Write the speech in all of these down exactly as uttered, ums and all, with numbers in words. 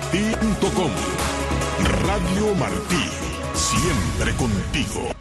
martí punto com. Radio Martí, siempre contigo.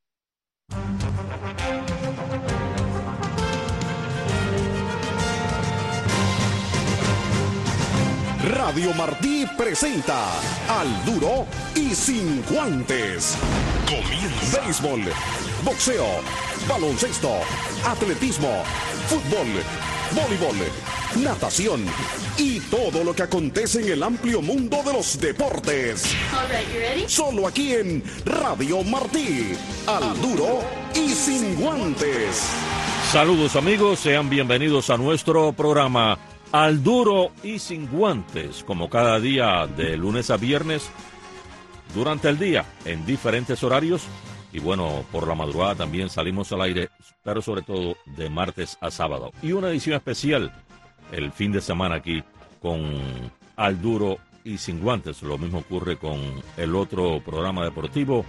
Radio Martí presenta Al Duro y Sin Guantes. Comienza. Béisbol, boxeo, baloncesto, atletismo, fútbol, voleibol, natación y todo lo que acontece en el amplio mundo de los deportes. All right, you ready? Solo aquí en Radio Martí. Al Duro y Sin Guantes. Saludos amigos, sean bienvenidos a nuestro programa Al Duro y Sin Guantes, como cada día de lunes a viernes, durante el día, en diferentes horarios, y bueno, por la madrugada también salimos al aire, pero sobre todo de martes a sábado. Y una edición especial el fin de semana aquí con Al Duro y Sin Guantes. Lo mismo ocurre con el otro programa deportivo,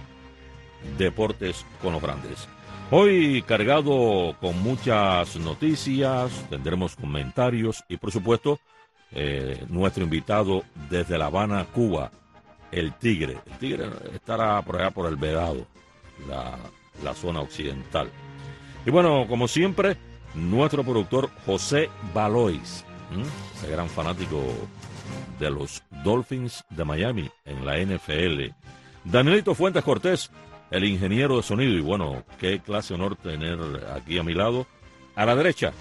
Deportes con los Grandes. Hoy cargado con muchas noticias, tendremos comentarios y por supuesto eh, nuestro invitado desde La Habana, Cuba, el Tigre. El Tigre estará por allá por el Vedado, la, la zona occidental. Y bueno, como siempre, nuestro productor José Valois, ¿m? ese gran fanático de los Dolphins de Miami en la N F L. Danielito Fuentes Cortés, el ingeniero de sonido, y bueno, qué clase honor tener aquí a mi lado, a la derecha,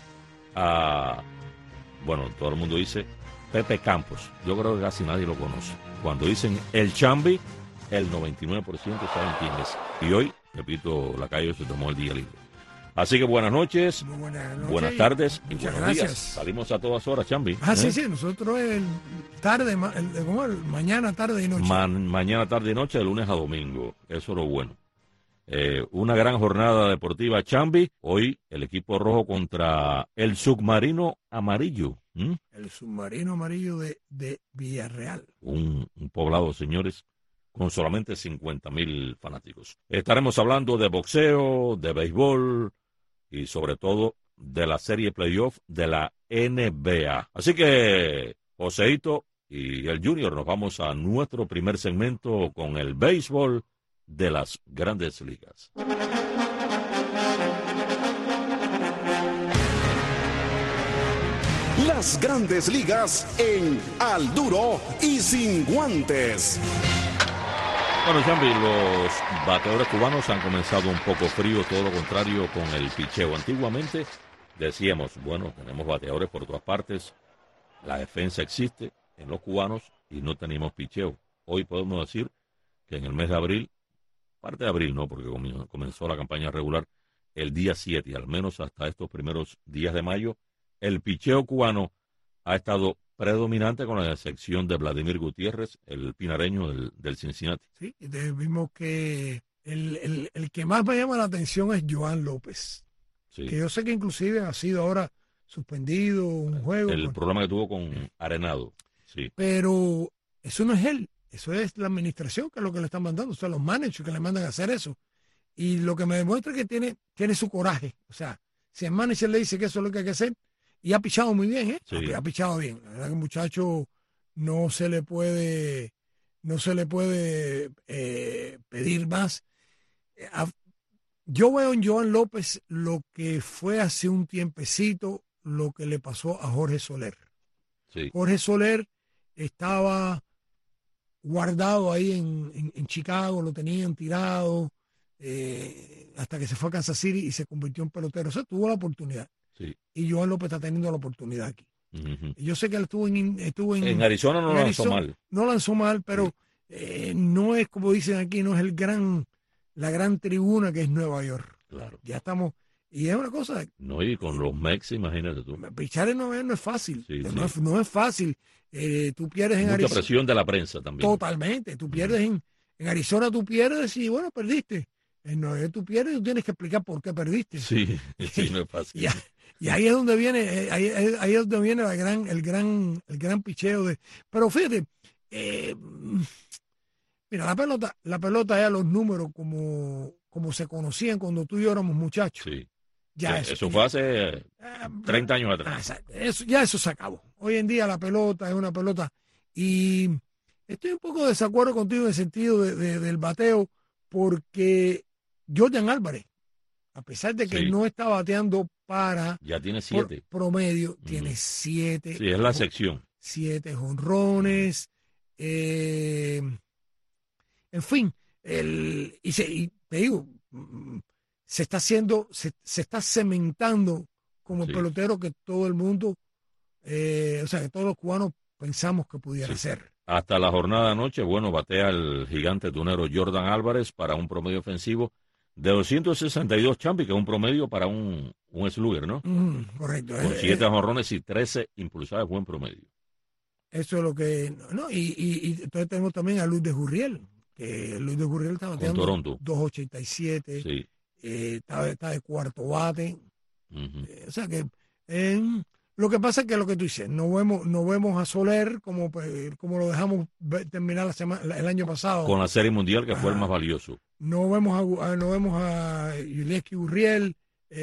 a, bueno, todo el mundo dice Pepe Campos. Yo creo que casi nadie lo conoce. Cuando dicen el Chambi, el noventa y nueve por ciento saben quién es. Y hoy, repito, Lacayo se tomó el día libre. Así que buenas noches, Muy buenas noches, buenas tardes y muchas buenos gracias. días. Salimos a todas horas, Chambi. Ah, ¿eh? sí, sí, nosotros el tarde, ma- el, ¿cómo? El mañana, tarde y noche. Ma- mañana, tarde y noche, de lunes a domingo. Eso es lo bueno. Eh, una gran jornada deportiva, Chambi. Hoy el equipo rojo contra el submarino amarillo. ¿Mm? El submarino amarillo de, de Villarreal. Un, un poblado, señores, con solamente cincuenta mil fanáticos. Estaremos hablando de boxeo, de béisbol y sobre todo de la serie playoff de la N B A. Así que, Joseito y el Junior, nos vamos a nuestro primer segmento con el béisbol de las Grandes Ligas. Las Grandes Ligas en Al Duro y Sin Guantes. Bueno, Chambi, los bateadores cubanos han comenzado un poco frío, todo lo contrario con el picheo. Antiguamente decíamos, bueno, tenemos bateadores por todas partes, la defensa existe en los cubanos y no tenemos picheo. Hoy podemos decir que en el mes de abril, parte de abril no, porque comenzó la campaña regular el día siete, y al menos hasta estos primeros días de mayo, el picheo cubano ha estado predominante con la excepción de Vladimir Gutiérrez, el pinareño del, del Cincinnati. Sí, y de- vimos que el, el, el que más me llama la atención es Joan López. Sí. Que yo sé que inclusive ha sido ahora suspendido un juego. El por- problema que tuvo con Arenado, sí. Pero eso no es él, eso es la administración que es lo que le están mandando, o sea, los managers que le mandan a hacer eso. Y lo que me demuestra es que tiene, tiene su coraje. O sea, si el manager le dice que eso es lo que hay que hacer, y ha pichado muy bien, ¿eh? Sí. Ha, ha pichado bien. La verdad que el muchacho no se le puede, no se le puede eh, pedir más. Eh, a- Yo veo en Joan López lo que fue hace un tiempecito lo que le pasó a Jorge Soler. Sí. Jorge Soler estaba guardado ahí en, en- en Chicago, lo tenían tirado eh, hasta que se fue a Kansas City y se convirtió en pelotero. O sea, tuvo la oportunidad. Sí. Y Joan López está teniendo la oportunidad aquí. Ujú. Y yo sé que él estuvo en, estuvo en, En Arizona no en lo lanzó Arizona. mal. No lanzó mal, pero eh, no es como dicen aquí, no es el gran, la gran tribuna que es Nueva York. Claro. Ya estamos, y es una cosa, No, y con los Mex, imagínate tú. pichar en Nueva York no es fácil, Sí, no, sí. Es, no es fácil. Eh, tú pierdes en Mucha Arizona. presión de la prensa también. Totalmente. Tú pierdes en, en Arizona, tú pierdes y bueno, perdiste. En Nueva York tú pierdes y tú tienes que explicar por qué perdiste. Sí, sí, no es fácil. Y, a- y ahí es donde viene, eh, ahí, ahí- ahí es donde viene la gran, el gran, el gran picheo de. Pero fíjate, eh, mira, la pelota, la pelota ya los números como, como se conocían cuando tú y yo éramos muchachos. Sí. Ya Sí, eso, eso fue hace Ah, treinta años ah, atrás. exacto. Eso, ya eso se acabó. Hoy en día la pelota es una pelota y Estoy un poco de desacuerdo contigo en el sentido de, de, del bateo, porque Jordan Álvarez, a pesar de que Sí. no está bateando para Ya tiene siete. Por, promedio, Ujú. tiene siete. Sí, es la sección. Siete jonrones. Eh, en fin, el, y, se, y te digo, se está haciendo, se, se está cementando como Sí. el pelotero que todo el mundo, eh, o sea, que todos los cubanos pensamos que pudiera Sí. ser. Hasta la jornada de anoche, bueno, batea el gigante tunero Jordan Álvarez para un promedio ofensivo de doscientos sesenta y dos, Champi, que es un promedio para un, un slugger, ¿no? Mm, correcto. Con eh, siete eh, jonrones y trece impulsadas, buen promedio. Eso es lo que, no, y, y, y entonces tenemos también a Luis de Jurriel, que Luis de Jurriel está Con bateando Toronto. dos ochenta y siete, Sí. eh, está, está de cuarto bate. Ujú. Eh, o sea que eh, lo que pasa es que lo que tú dices, no vemos, no vemos a Soler como, pues, como lo dejamos ver- terminar la semana, la- el año pasado. Con la Serie Mundial, que fue el Ajá. más valioso. No vemos a, a- no vemos a Yulieski Urriel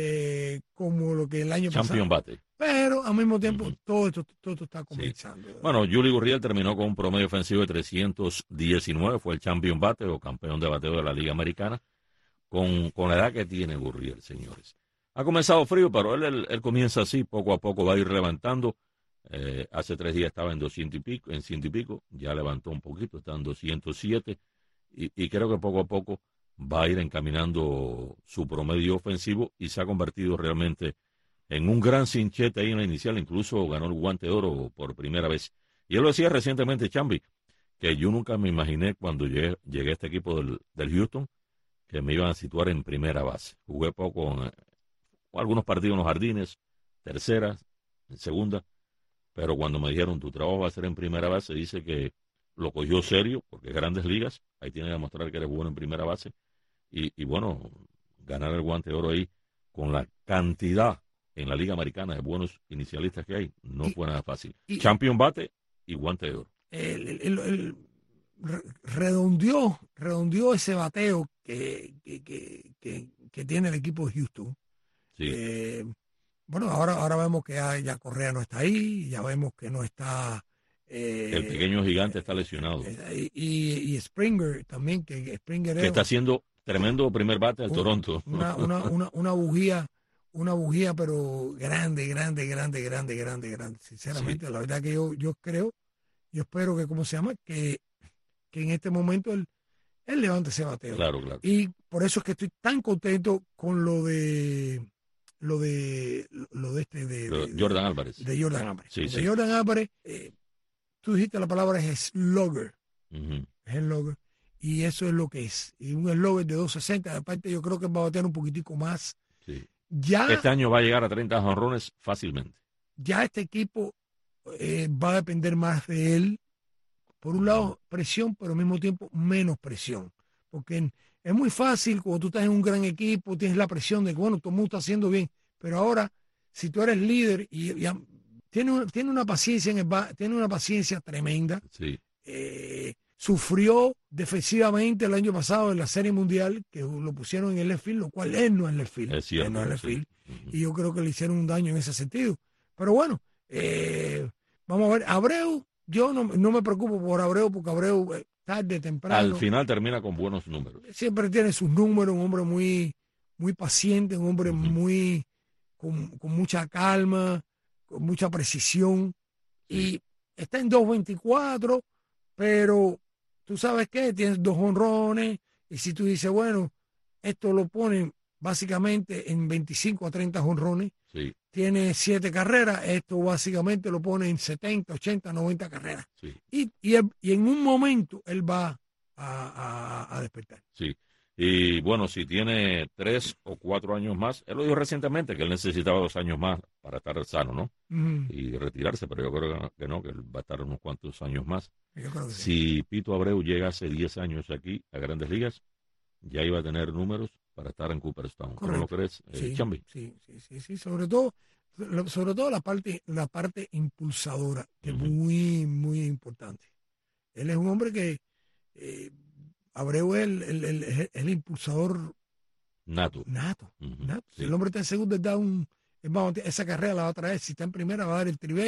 eh, como lo que el año Champion pasado. bate. Pero al mismo tiempo Ujú. todo esto, todo esto está Sí. comenzando. Bueno, Yuli Gurriel terminó con un promedio ofensivo de trescientos diecinueve, fue el champion bate o campeón de bateo de la Liga Americana, con, con la edad que tiene Gurriel, señores. Ha comenzado frío, pero él, él, él comienza así, poco a poco va a ir levantando. Eh, hace tres días estaba en doscientos y pico, en ciento y pico, ya levantó un poquito, está en doscientos siete, y, y creo que poco a poco va a ir encaminando su promedio ofensivo y se ha convertido realmente en un gran cinchete ahí en la inicial, incluso ganó el guante de oro por primera vez. Y él lo decía recientemente, Chambi, que yo nunca me imaginé cuando llegué, llegué a este equipo del, del Houston que me iban a situar en primera base. Jugué poco en, en algunos partidos en los Jardines, tercera, en segunda, pero cuando me dijeron tu trabajo va a ser en primera base, dice que lo cogió serio, porque Grandes Ligas, ahí tiene que demostrar que eres bueno en primera base, y, y bueno, ganar el guante de oro ahí con la cantidad en la Liga Americana de buenos inicialistas que hay, no Y, fue nada fácil. y Champion bate y guante de oro. el, el- el- el- re- redondeó, redondeó ese bateo que, que, que, que- que tiene el equipo de Houston. Sí, Eh, bueno, ahora, ahora vemos que ya, ya Correa no está ahí, ya vemos que no está. eh, el pequeño gigante está lesionado, eh, y, y Springer también, que Springer que es está haciendo tremendo primer bate del un- Toronto. una, una, una, una bujía, una bujía, pero grande, grande, grande, grande, grande, grande. Sinceramente, Sí, la verdad que yo, yo creo, yo espero que, ¿cómo se llama? Que, que en este momento él, él levante ese bateo. claro, claro. Y por eso es que estoy tan contento con lo de lo de lo de este de, Lo- de, Jordan de, Álvarez. de Jordan Álvarez. Sí, Lo de sí. Jordan Álvarez, eh, tú dijiste la palabra es slugger, Ujú. es slugger, y eso es lo que es. Y un slugger de doscientos sesenta, aparte yo creo que va a batear un poquitico más. Sí. Ya, Este año va a llegar a treinta jonrones fácilmente. ya este equipo eh, va a depender más de él. Por un lado, presión, pero al mismo tiempo menos presión. Porque es muy fácil cuando tú estás en un gran equipo, tienes la presión de que, bueno, todo el mundo está haciendo bien. Pero ahora, si tú eres líder y, y tiene, tiene una paciencia en el, tiene una paciencia tremenda. Sí. Eh, sufrió defensivamente el año pasado en la Serie Mundial, que lo pusieron en el left field, lo cual él no es left field. Es cierto, él no es left sí. field. Uh-huh. Y yo creo que le hicieron un daño en ese sentido. Pero bueno, eh, vamos a ver. Abreu, yo no, no me preocupo por Abreu, porque Abreu eh, tarde, temprano. Al final termina con buenos números. Siempre tiene sus números, un hombre muy, muy paciente, un hombre Uh-huh. muy con, con mucha calma, con mucha precisión. Sí. Y está en dos veinticuatro, pero tú sabes qué, tienes dos honrones, y si tú dices, bueno, esto lo ponen básicamente en veinticinco a treinta honrones, Sí. tiene siete carreras, esto básicamente lo pone en setenta, ochenta, noventa carreras. Sí. Y, y, él- y en un momento él va a, a- a despertar. Sí. Y bueno, si tiene tres o cuatro años más, él lo dijo recientemente que él necesitaba dos años más para estar sano, ¿no? Mm, Y retirarse, pero yo creo que no, que no, que él va a estar unos cuantos años más. yo creo que sí. Si Pito Abreu llega hace diez años aquí a Grandes Ligas, ya iba a tener números para estar en Cooperstown. ¿Cómo lo Correcto. crees, eh, Sí, Chambi? sí, sí, sí, sí, sobre todo, sobre todo la parte, la parte impulsadora, que Ujú. es muy, muy importante. Él es un hombre que eh, Abreu es el, el, el, el- el impulsador Nato. nato. Ujú, nato. sí. Si el hombre está en segundo, él da un, él va a- esa carrera la va a traer. Si está en primera, va a dar el tribey.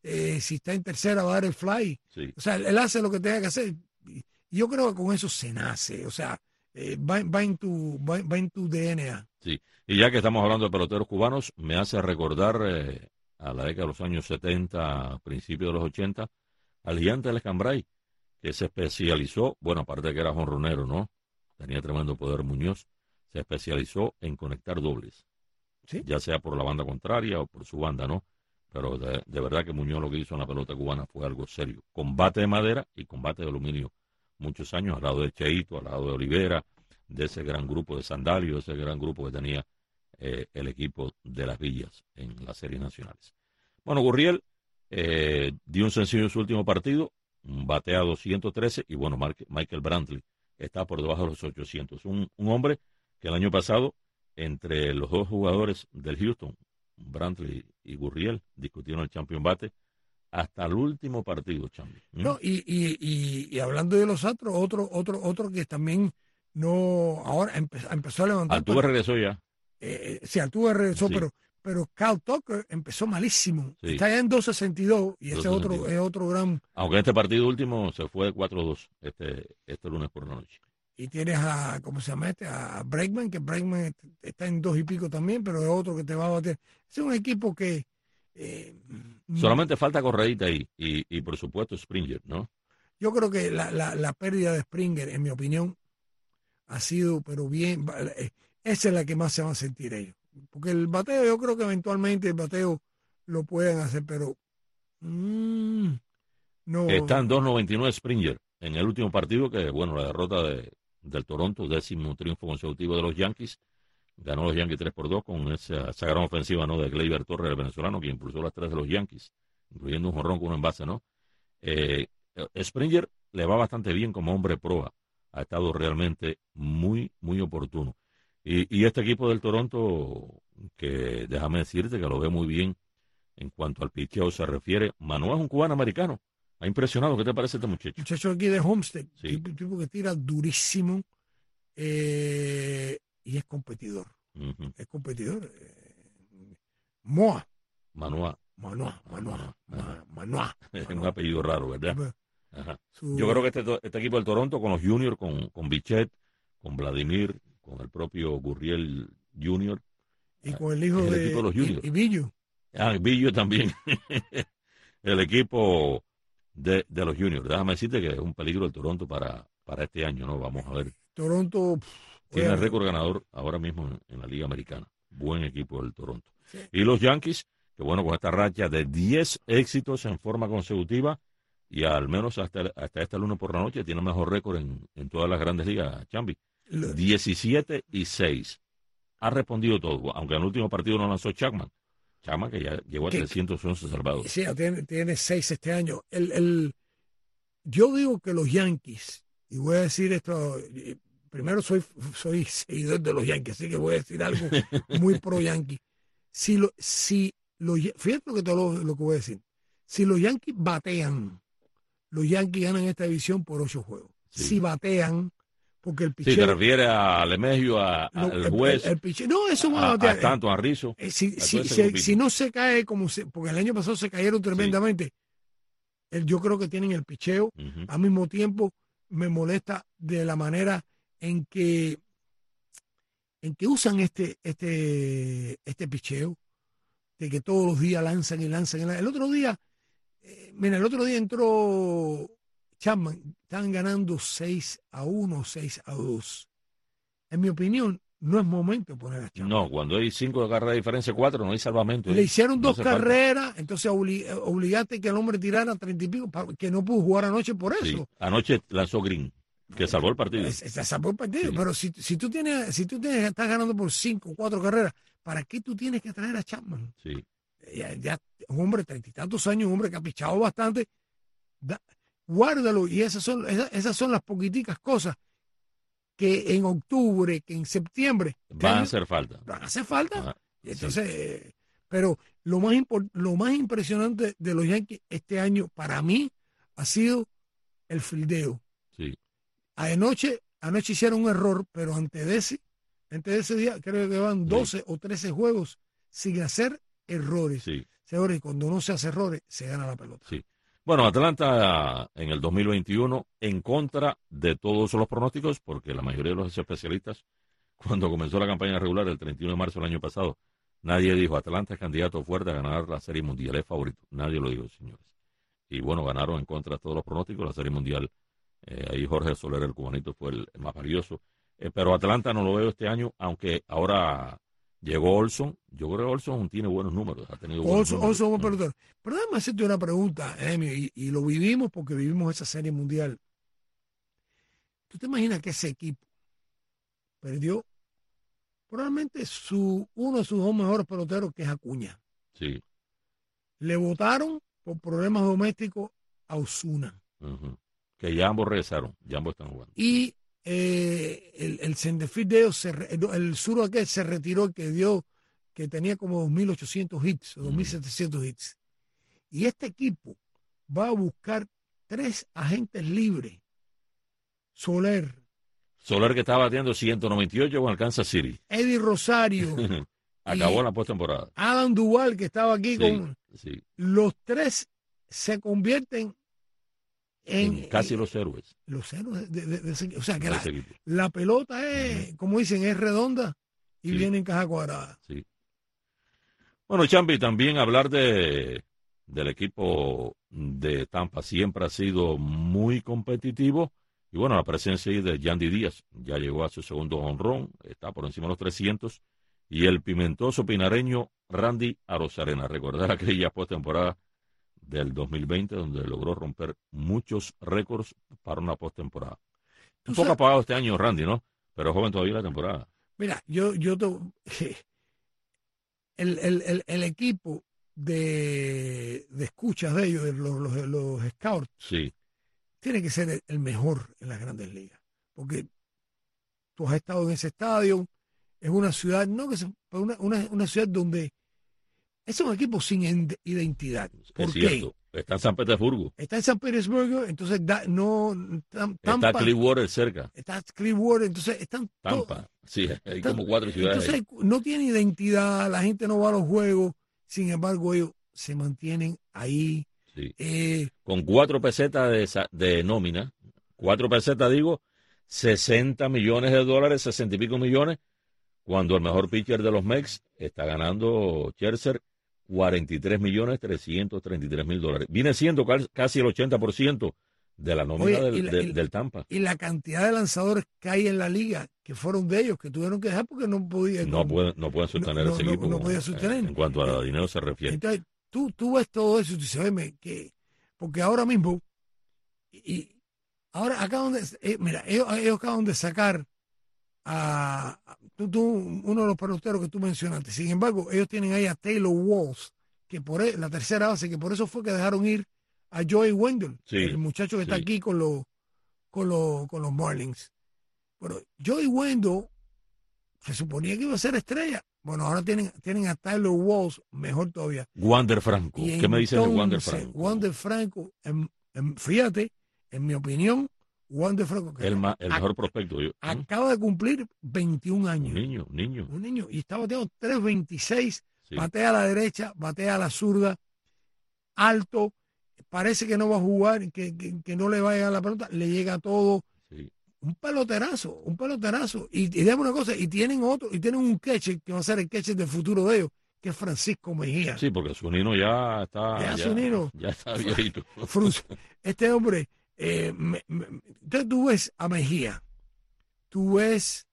eh, si está en tercera va a dar el fly. Sí. O sea, él hace lo que tenga que hacer. Y yo creo que con eso se nace. O sea, eh, va, va, en tu, va, va en tu D N A. Sí, y ya que estamos hablando de peloteros cubanos, me hace recordar eh, a la década de los años setenta, principios de los ochenta, al gigante Alex Cambray, que se especializó, bueno, aparte de que era jonronero, ¿no? Tenía tremendo poder Muñoz, se especializó en conectar dobles, ¿Sí? ya sea por la banda contraria o por su banda, ¿no? Pero de, de verdad que Muñoz lo que hizo en la pelota cubana fue algo serio. Combate de madera y combate de aluminio. Muchos años al lado de Cheito, al lado de Olivera, de ese gran grupo de Sandalio, ese gran grupo que tenía eh, el equipo de las Villas en las series nacionales. Bueno, Gurriel eh, dio un sencillo en su último partido, batea doscientos trece y bueno, Mark, Michael Brantley está por debajo de los ochocientos. Un, un hombre que el año pasado, entre los dos jugadores del Houston, Brantley y Gurriel, discutieron el champion bate hasta el último partido, Chambi. ¿Mm? No, y, y, y, y hablando de los otros, otro, otro, otro que también no, ahora empezó, empezó a levantar. Altuve pero, regresó ya. Eh, sí, Altuve regresó, sí. pero, pero Kyle Tucker empezó malísimo. Sí. Está ya en dos sesenta y dos y ese es otro, es otro gran. Aunque este partido último se fue de cuatro dos este, este lunes por la noche. Y tienes a, ¿cómo se llama este? A Bregman, que Bregman está en dos y pico también, pero es otro que te va a bater. Es un equipo que. Eh, Solamente falta Correíta ahí y, y por supuesto Springer, ¿no? Yo creo que la, la, la pérdida de Springer, en mi opinión, ha sido, pero bien, esa es la que más se van a sentir ellos. Porque el bateo, yo creo que eventualmente el bateo lo pueden hacer, pero mmm, no. Está en dos noventa y nueve Springer en el último partido, que bueno, la derrota de, del Toronto, décimo triunfo consecutivo de los Yankees. Ganó los Yankees tres por dos con esa, esa gran ofensiva, ¿no?, de Gleyber Torres, el venezolano, que impulsó las tres de los Yankees, incluyendo un jonrón con un envase, ¿no? Eh, Springer le va bastante bien como hombre proa. Ha estado realmente muy, muy oportuno. Y, y este equipo del Toronto, que déjame decirte que lo ve muy bien en cuanto al picheo se refiere. Manoah es un cubano americano. Ha impresionado. ¿Qué te parece este muchacho? Muchacho aquí de Homestead, Sí. tipo, tipo que tira durísimo. Eh, y es competidor. Uh-huh. Es competidor. Eh, Moa. Manoah. Manoah, Manoah, Manoah. Manoah. Es un apellido raro, ¿verdad? Ajá. Su... Yo creo que este, este equipo del Toronto, con los juniors, con, con Bichette, con Vladimir, con el propio Gurriel junior Y con el hijo el de, equipo de los juniors. Y, y Billo. Ah, Billo también. El equipo de, de los juniors. Déjame decirte que es un peligro el Toronto para, para este año, ¿no? Vamos a ver. Toronto... Tiene Oye, el récord ganador ahora mismo en, en la Liga Americana. Buen equipo del Toronto. Sí. Y los Yankees, que bueno, con esta racha de diez éxitos en forma consecutiva, y al menos hasta, hasta este lunes por la noche, tiene mejor récord en, en todas las grandes ligas, Chambi. Lo... diecisiete y seis. Ha respondido todo, aunque en el último partido no lanzó Chapman. Chapman, que ya llegó a ¿Qué? trescientos once salvados. Sí, tiene, tiene seis este año. El, el, yo digo que los Yankees, y voy a decir esto, primero soy, soy seguidor de los Yankees, así que voy a decir algo muy pro Yankee. Si lo, si los, fíjate lo que, te lo, lo que voy a decir. Si los Yankees batean, los Yankees ganan esta división por ocho juegos. Sí. Si batean, porque el picheo... Sí, te refieres a Lemegio, a, a no, el juez, el, el, el picheo, no, eso a, a, a, a tanto, a Rizzo. Eh, si, a si, si, si no se cae como se, porque el año pasado se cayeron tremendamente, sí. el, yo creo que tienen el picheo. Uh-huh. Al mismo tiempo me molesta de la manera en que en que usan este este este picheo, de que todos los días lanzan y lanzan y lanzan. El otro día eh, mira, el otro día entró Chapman, están ganando seis a uno, seis a dos. En mi opinión, no es momento de poner a Chapman. No, cuando hay cinco de carrera de diferencia, cuatro, no hay salvamento. Le ¿eh? hicieron no dos carreras, falta. Entonces oblig, obligaste que el hombre tirara treinta y pico, que no pudo jugar anoche por eso. Sí. Anoche lanzó Green, que salvó el partido. Se salvó el partido, sí. Pero si, si tú tienes, si tú tienes, estás ganando por cinco o cuatro carreras, ¿para qué tú tienes que traer a Chapman? Sí. Ya, ya un hombre de treinta y tantos años, un hombre que ha pichado bastante, da, guárdalo, y esas son, esas, esas son las poquiticas cosas que en octubre, que en septiembre van a hacer falta. Van a hacer falta. Ajá, y entonces, sí. eh, pero lo más, lo más impresionante de los Yankees este año para mí ha sido el fildeo. Sí. Anoche, anoche hicieron un error, pero antes de ese, antes de ese día creo que van doce sí. o trece juegos sin hacer errores. Sí. Señores, cuando no se hace errores, se gana la pelota. Sí. Bueno, Atlanta en el dos mil veintiuno, en contra de todos los pronósticos, porque la mayoría de los especialistas, cuando comenzó la campaña regular el treinta y uno de marzo del año pasado, nadie dijo Atlanta es candidato fuerte a ganar la Serie Mundial, es favorito. Nadie lo dijo, señores. Y bueno, ganaron en contra de todos los pronósticos la Serie Mundial. Eh, ahí Jorge Soler, el cubanito, fue el, el más valioso. Eh, pero Atlanta no lo veo este año, aunque ahora llegó Olson. Yo creo que Olson tiene buenos números. Ha tenido buenos Olson, números. Olson, buen pelotero. Pero déjame hacerte una pregunta, Emio, y, y lo vivimos porque vivimos esa Serie Mundial. ¿Tú te imaginas que ese equipo perdió probablemente su, uno de sus dos mejores peloteros, que es Acuña? Sí. Le votaron por problemas domésticos a Osuna. Uh-huh. Que ya ambos regresaron, ya ambos están jugando. Y eh, el, el centerfield de ellos, se, el, el sur aquel se retiró, que dio, que tenía como dos mil ochocientos hits, o dos mil setecientos hits. Y este equipo va a buscar tres agentes libres. Soler. Soler, que estaba bateando ciento noventa y ocho con el Kansas City. Eddie Rosario. Acabó en la postemporada. Adam Duval, que estaba aquí Sí, con... sí. Los tres se convierten en... En casi en- los héroes los héroes de, de- de ese- o sea, que de la, ese equipo. la pelota es, como dicen, es redonda y Sí. viene en caja cuadrada. Sí. Bueno, Champi, también hablar de del equipo de Tampa siempre ha sido muy competitivo. Y bueno, la presencia ahí de Yandy Díaz ya llegó a su segundo honrón, está por encima de los trescientos. Y el pimentoso pinareño Randy Arozarena, recordar aquella postemporada del dos mil veinte, donde logró romper muchos récords para una postemporada. Tú Un poco sabes- apagado este año Randy, ¿no? Pero joven todavía la temporada. Mira, yo, yo te, el, el, el, el equipo de, de escuchas de ellos, de los, los, los scouts, Sí, tiene que ser el, el mejor en las grandes ligas. Porque tú has estado en ese estadio, es una ciudad, no que se, pero una, una, una ciudad donde es un equipo sin en- identidad. ¿Por es qué? cierto. Está en San Petersburgo. Está en San Petersburgo, entonces da, no Tam- Tampa, Está Clearwater cerca. está Clearwater, entonces están to- Tampa. Sí, hay están- como cuatro ciudades. ahí. Entonces no tiene identidad, la gente no va a los juegos, sin embargo ellos se mantienen ahí. Sí. Eh, Con cuatro pesetas de, sa- de nómina, cuatro pesetas digo, sesenta millones de dólares, sesenta y pico millones, cuando el mejor pitcher de los Mex está ganando Scherzer cuarenta y tres millones trescientos treinta y tres mil dólares. Viene siendo cal- casi el ochenta por ciento de la nómina Oye, del, y la- del- y- del Tampa. y la cantidad de lanzadores que hay en la liga, que fueron de ellos, que tuvieron que dejar porque no podían. No pueden, no pueden sostener no, ese no, equipo. no con- podía sostener. En, en cuanto a dinero se refiere. Entonces, tú, tú ves todo eso y tú dices, "Óyeme, que porque ahora mismo, y, y ahora acaban de, eh, mira, ellos, ellos acaban de sacar a, a- tú, tú, uno de los peloteros que tú mencionaste. Sin embargo, ellos tienen ahí a Taylor Walls, que por e- la tercera base, que por eso fue que dejaron ir a Joey Wendell, Sí, el muchacho que está sí. aquí con los, con los, con los Marlins. Pero Joey Wendell se suponía que iba a ser estrella. Bueno, ahora tienen, tienen a Tyler Walls, mejor todavía. Wander Franco. Y ¿Qué me dices de Wander entonces, Franco? Wander Franco, en- en- fíjate, en mi opinión, Wander Franco, que El, ma- el ac- mejor prospecto. Yo- ¿Mm? acaba de cumplir veintiún Un años. niño, un niño. Un niño. Y está bateando tres veintiséis, Sí. batea a la derecha, batea a la zurda, alto, parece que no va a jugar, que, que, que no le va a llegar la pelota, le llega todo. Sí. Un peloterazo, un peloterazo. Y, y déjame una cosa, y tienen otro, y tienen un catcher que va a ser el catcher del futuro de ellos, que es Francisco Mejía. Sí, porque su nino ya está. Ya Zunino. Ya está viejito. Frus- Este hombre, eh, me- me- entonces tú ves a Mejía, tú ves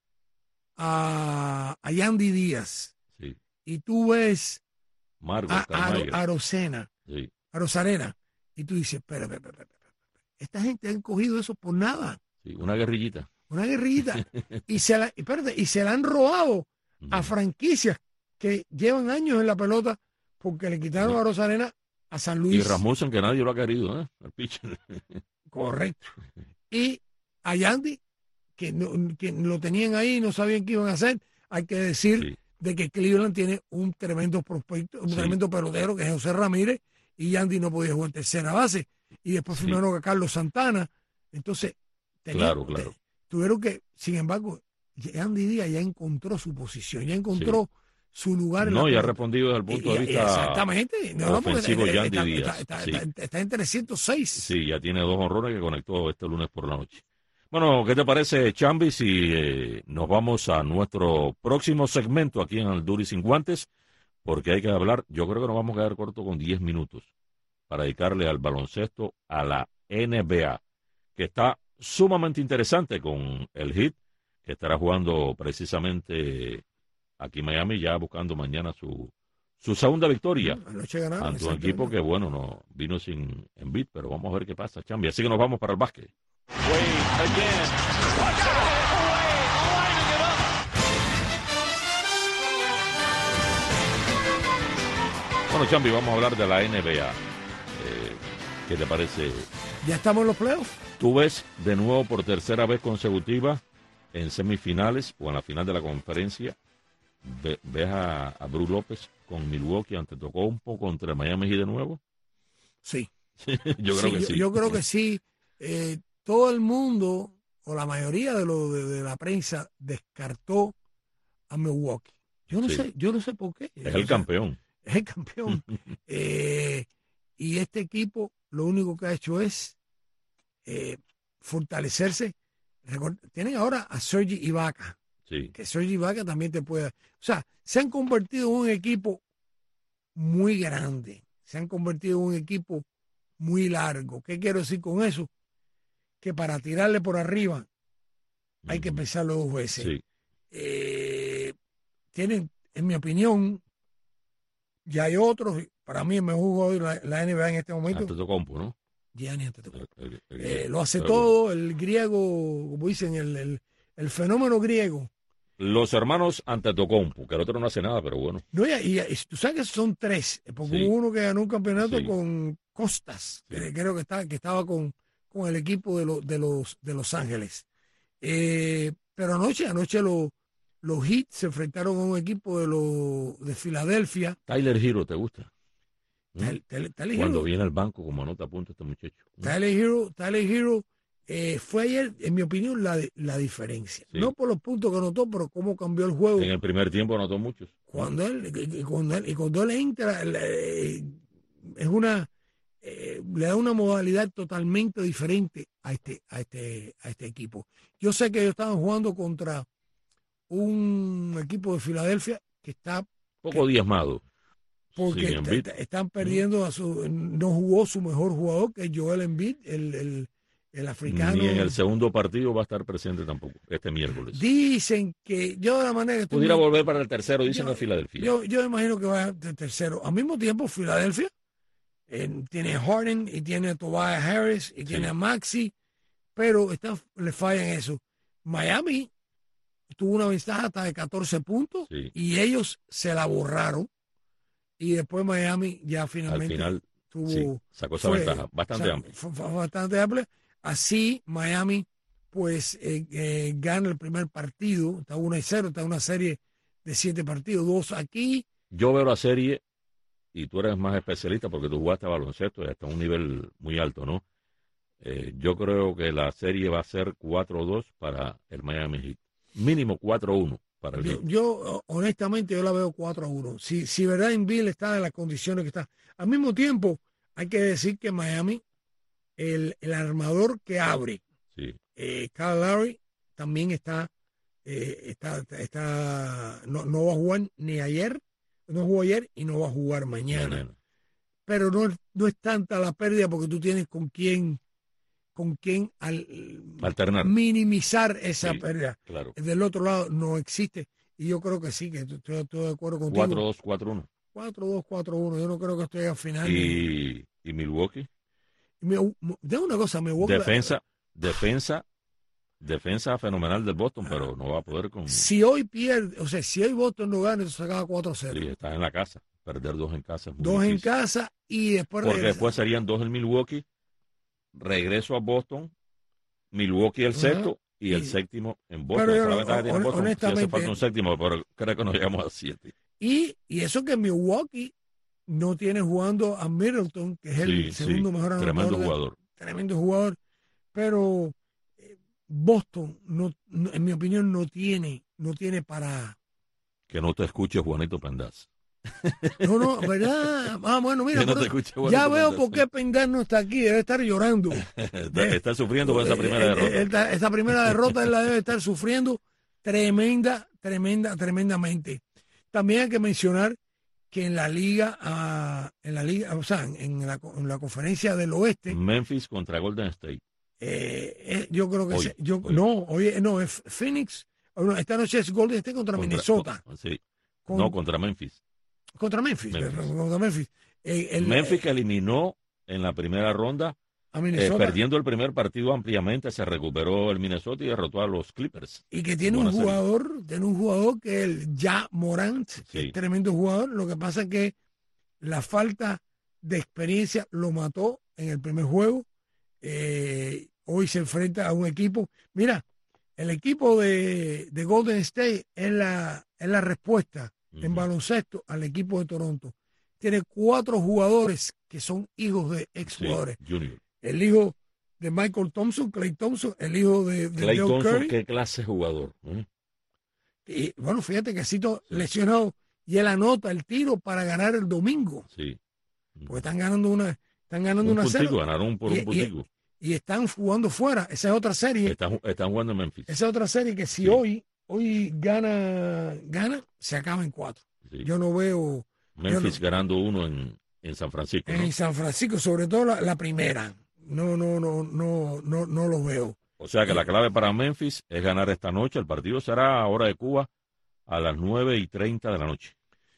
a, a Yandy Díaz, Sí. y tú ves Margot a, a, Carmayer. a Rosena, Sí. a Rosarena, y tú dices, espera, espera, espera, espera, espera. Esta gente han cogido eso por nada, Sí, una guerrillita. una guerrillita, y se la, espérate, y se la han robado a Ujú. franquicias que llevan años en la pelota porque le quitaron a Rosarena a San Luis. Y Rasmussen, que nadie lo ha querido, ¿eh? El pitcher. Correcto. Y a Yandy, que, no, que lo tenían ahí y no sabían qué iban a hacer, hay que decir Sí. de que Cleveland tiene un tremendo prospecto, un Sí. tremendo pelotero que es José Ramírez, y Yandy no podía jugar tercera base. Y después Sí. firmaron a Carlos Santana. Entonces, tenían- Claro, claro. te- tuvieron que, sin embargo, Yandy Díaz ya encontró su posición, ya encontró su lugar en No, la y ha pelota. respondido desde el punto Y- de y- vista exactamente. No, no, porque ofensivo está, Yandy está, Díaz. está, Sí. está, está en trescientos seis. Sí, ya tiene dos honrones que conectó este lunes por la noche. Bueno, ¿qué te parece, Chambi, si eh, nos vamos a nuestro próximo segmento aquí en Al Duro y Sin Guantes? Porque hay que hablar, yo creo que nos vamos a quedar corto con diez minutos para dedicarle al baloncesto, a la N B A, que está sumamente interesante con el Heat, que estará jugando precisamente aquí en Miami, ya buscando mañana su, su segunda victoria. Anoche ganaron, Ante un equipo que, bueno, no vino sin Embiid, pero vamos a ver qué pasa, Chambi. Así que nos vamos para el básquet. Bueno, Chambi, vamos a hablar de la N B A. Eh, ¿Qué te parece? Ya estamos en los playoffs. ¿Tú ves de nuevo por tercera vez consecutiva en semifinales o en la final de la conferencia? Ve, ¿Ves a, a Brook López con Milwaukee ante Tocompo contra Miami Heat de nuevo? Sí. yo creo sí, que yo, sí. Yo creo que sí. Eh, todo el mundo, o la mayoría de, lo, de, de la prensa, descartó a Milwaukee. Yo no Sí. sé, yo no sé por qué. Es O el sea, campeón. Es el campeón. eh, y este equipo lo único que ha hecho es eh, fortalecerse. Record- Tienen ahora a Serge Ibaka, Sí. que Serge Ibaka también te puede... O sea, se han convertido en un equipo muy grande. Se han convertido en un equipo muy largo. ¿Qué quiero decir con eso? Que para tirarle por arriba hay que Ujú. pensarlo dos veces. Sí. Eh, tienen, en mi opinión, ya hay otros, para mí el mejor jugador de la, la N B A en este momento, Ante Tocompo, ¿no? Giannis Antetokounmpo. El- el- el- Eh, lo hace seguro. todo, el griego, como dicen, el, el, el fenómeno griego. Los hermanos Antetokounmpo, que el otro no hace nada, pero bueno. No, y, y- y tú sabes que son tres, porque Sí. hubo uno que ganó un campeonato Sí. con Costas, Sí. que creo que, está, que estaba con, con el equipo de, lo- de, los, de Los Ángeles. Eh, pero anoche, anoche lo- los Heat se enfrentaron a un equipo de, los de Filadelfia. Tyler Hero, ¿te gusta? ¿Mm? Tyler, Tyler- Tyler Cuando Hero- viene al banco, como anota punto este muchacho. ¿Mm? Tyler Hero, Tyler Hero eh, fue ayer, en mi opinión, la, la diferencia. Sí. No por los puntos que anotó, pero cómo cambió el juego. En el primer tiempo anotó muchos. Cuando él, y- y cuando él, y cuando él entra, eh, es una, eh, le da una modalidad totalmente diferente a este, a este, a este equipo. Yo sé que ellos estaban jugando contra un equipo de Filadelfia que está Poco diezmado. porque Sin t- Embiid. t- están perdiendo a su, no jugó su mejor jugador, que es Joel Embiid, el, el, el africano. Ni en el segundo partido va a estar presente tampoco, este miércoles. Dicen que yo de la manera que estoy Pudiera viendo- volver para el tercero, dicen Yo- en Filadelfia. Yo, yo imagino que va de tercero. Al mismo tiempo, Filadelfia eh, tiene a Harden y tiene a Tobias Harris y tiene a Maxi, pero está, le fallan eso. Miami tuvo una ventaja hasta de catorce puntos Sí. y ellos se la borraron. Y después Miami ya Al finalmente final, tuvo, sí, sacó esa fue- ventaja, bastante o sea, amplia. fue- fue bastante amplia. Así Miami pues eh, eh, gana el primer partido, está uno y cero, está una serie de siete partidos, dos aquí. Yo veo la serie, y tú eres más especialista porque tú jugaste a baloncesto y hasta un nivel muy alto, ¿no? Eh, yo creo que la serie va a ser cuatro dos para el Miami Heat. Mínimo cuatro uno para el Yo, Heat. yo, honestamente yo la veo cuatro a uno. Si, si verdad Embiid está en las condiciones que está. Al mismo tiempo, hay que decir que Miami, el, el armador que abre, Sí, eh, Kyle Lowry, también está, eh, está, está no, no va a jugar ni ayer, no jugó ayer y no va a jugar mañana. mañana. Pero no, es- no es tanta la pérdida porque tú tienes con quién, con quién al, Alternar. minimizar esa Sí. pérdida. Claro. Del otro lado no existe. Y yo creo que sí, que estoy, estoy de acuerdo contigo. cuatro dos, cuatro uno. cuatro dos, cuatro uno. Yo no creo que estoy al final. Y, y Milwaukee. Me, me- de una cosa, me voy a- Defensa, defensa, defensa fenomenal del Boston, pero no va a poder con... Si hoy pierde, o sea, si hoy Boston no gana, se acaba cuatro cero. Sí, estás en la casa. Perder dos en casa es muy Dos en difícil. casa y después Porque regresa. después serían dos en Milwaukee, regreso a Boston, Milwaukee el sexto y el Y- séptimo en Boston. Pero yo Esa es la no- ventaja que tiene hon- Boston. Si hace honestamente- falta un séptimo, pero creo que nos llegamos a siete. Y, y eso que Milwaukee no tiene jugando a Middleton, que es el Sí, segundo sí, mejor anotador tremendo de- jugador. tremendo jugador, pero eh, Boston, no, no- en mi opinión, no tiene, no tiene para, Que no te escuche Juanito Pendaz. No, no, ¿verdad? Ah, bueno, mira, no ya veo Pendaz. Por qué Pendaz no está aquí, debe estar llorando. está, está sufriendo con esa primera eh, derrota. Eh, esta, esta primera derrota él la debe estar sufriendo tremenda, tremenda, tremendamente. También hay que mencionar que en la liga, uh, en la liga, o sea, en la, en la conferencia del oeste. Memphis contra Golden State. Eh, eh, yo creo que hoy, se, yo, hoy. no, hoy, no, es Phoenix. No, esta noche es Golden State contra, contra Minnesota. Con, sí. Con, no, contra Memphis. Contra Memphis. Memphis. Contra Memphis. Eh, el, Memphis eh, que eliminó en la primera ronda, a Minnesota, eh, perdiendo el primer partido ampliamente, se recuperó el Minnesota y derrotó a los Clippers. Y que tiene un jugador, serie. tiene un jugador que es el Ja Morant, sí. es tremendo jugador. Lo que pasa es que la falta de experiencia lo mató en el primer juego. Eh, hoy se enfrenta a un equipo. Mira, el equipo de, de Golden State es la, es la respuesta uh-huh. en baloncesto al equipo de Toronto. Tiene cuatro jugadores que son hijos de exjugadores. Sí, junior. El hijo de Michael Thompson, Klay Thompson, el hijo de, de Klay Thompson, Curry. ¿qué clase de jugador? ¿Eh? Y bueno, fíjate que ha sido sí. lesionado y él anota el tiro para ganar el domingo. Sí. Porque están ganando una, están ganando un una puntico, serie. Ganaron por y, un puntico. Y, y están jugando fuera. Esa es otra serie. Están, están jugando en Memphis. Esa es otra serie que si sí. hoy, hoy gana, gana, se acaba en cuatro. Sí. Yo no veo. Memphis no, ganando uno en, en San Francisco. En ¿no? San Francisco, sobre todo la, la primera. No, no, no, no, no, no lo veo. O sea que eh, la clave para Memphis es ganar esta noche. El partido será a hora de Cuba a las nueve y treinta de la noche.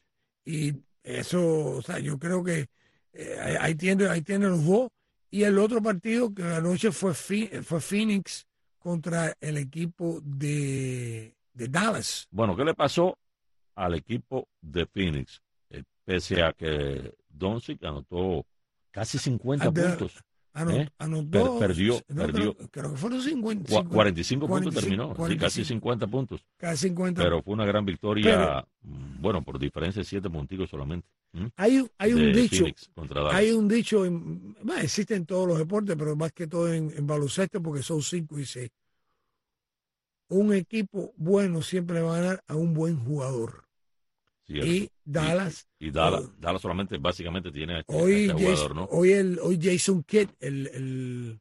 Y eso, o sea, yo creo que eh, ahí tiene, ahí tiene los dos. Y el otro partido que anoche fue, fue Phoenix contra el equipo de, de Dallas. Bueno, ¿qué le pasó al equipo de Phoenix? Eh, pese a que Doncic anotó casi cincuenta de, puntos. Anot, ¿eh? Anotó. Per, perdió, no, perdió. Creo, creo que fueron cincuenta. cincuenta, cuarenta y cinco, cuarenta y cinco puntos terminó. cuarenta y cinco, Sí, casi cincuenta puntos. Casi cincuenta. Pero fue una gran victoria, pero, bueno, por diferencia de siete punticos solamente. ¿Mm? Hay, hay un dicho. Contra hay un dicho, en, bueno, existe en todos los deportes, pero más que todo en, en baloncesto, porque son cinco y seis. Un equipo bueno siempre va a ganar a un buen jugador. Cierto. Y Dallas. Y, y Dallas, oh, Dallas solamente, básicamente, tiene a este, hoy, a este jugador, Jason, ¿no? Hoy, el, hoy Jason Kidd, el, el,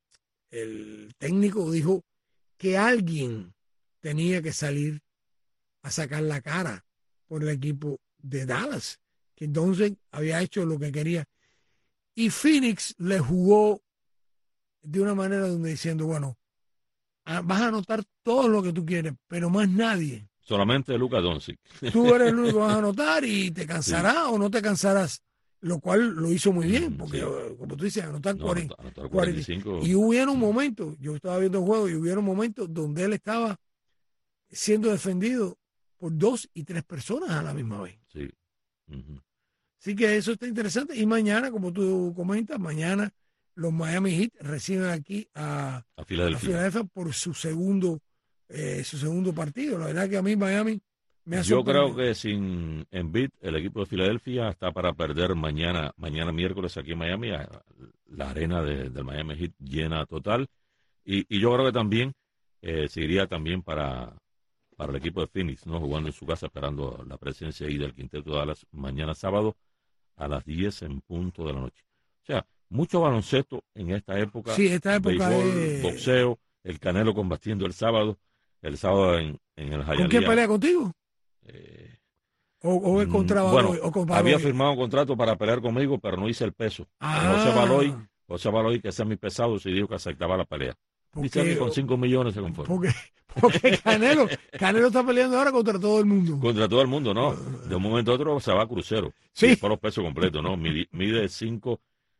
el técnico, dijo que alguien tenía que salir a sacar la cara por el equipo de Dallas, que entonces había hecho lo que quería. Y Phoenix le jugó de una manera donde diciendo, bueno, vas a anotar todo lo que tú quieres, pero más nadie. Solamente Luka Doncic. Tú eres el único que vas a anotar y te cansarás sí. o no te cansarás. Lo cual lo hizo muy bien, porque sí. como tú dices, anotar, no, cuarenta, anotar cuarenta y cinco. Y hubieron momentos, yo estaba viendo el juego y hubieron momentos donde él estaba siendo defendido por dos y tres personas a la misma vez. Sí. Uh-huh. Así que eso está interesante. Y mañana, como tú comentas, mañana los Miami Heat reciben aquí a, a Filadelfia. a Filadelfia por su segundo Eh, su segundo partido. La verdad que a mí Miami me ha Yo creo que sin Embiid el equipo de Filadelfia está para perder mañana mañana miércoles aquí en Miami. La arena de, del Miami Heat llena total. Y, y yo creo que también eh, seguiría también para, para el equipo de Phoenix, ¿no? Jugando en su casa, esperando la presencia ahí del quinteto de Dallas mañana sábado a las diez en punto de la noche. O sea, mucho baloncesto en esta época. Sí, esta época béisbol, es... boxeo, el Canelo combatiendo el sábado. El sábado en, en el Hialeah. ¿Con quién pelea contigo? Eh, ¿O, o es contra bueno, Baloy, o con Baloy? Había firmado un contrato para pelear conmigo, pero no hice el peso. Ah. José Baloy, José Baloy, que sea mi pesado, se dijo que aceptaba la pelea. Dice que con cinco millones se conforma. Porque, porque Canelo, Canelo está peleando ahora contra todo el mundo. Contra todo el mundo, no. De un momento a otro se va a crucero. Sí. Por los pesos completos, ¿no? Mide cinco,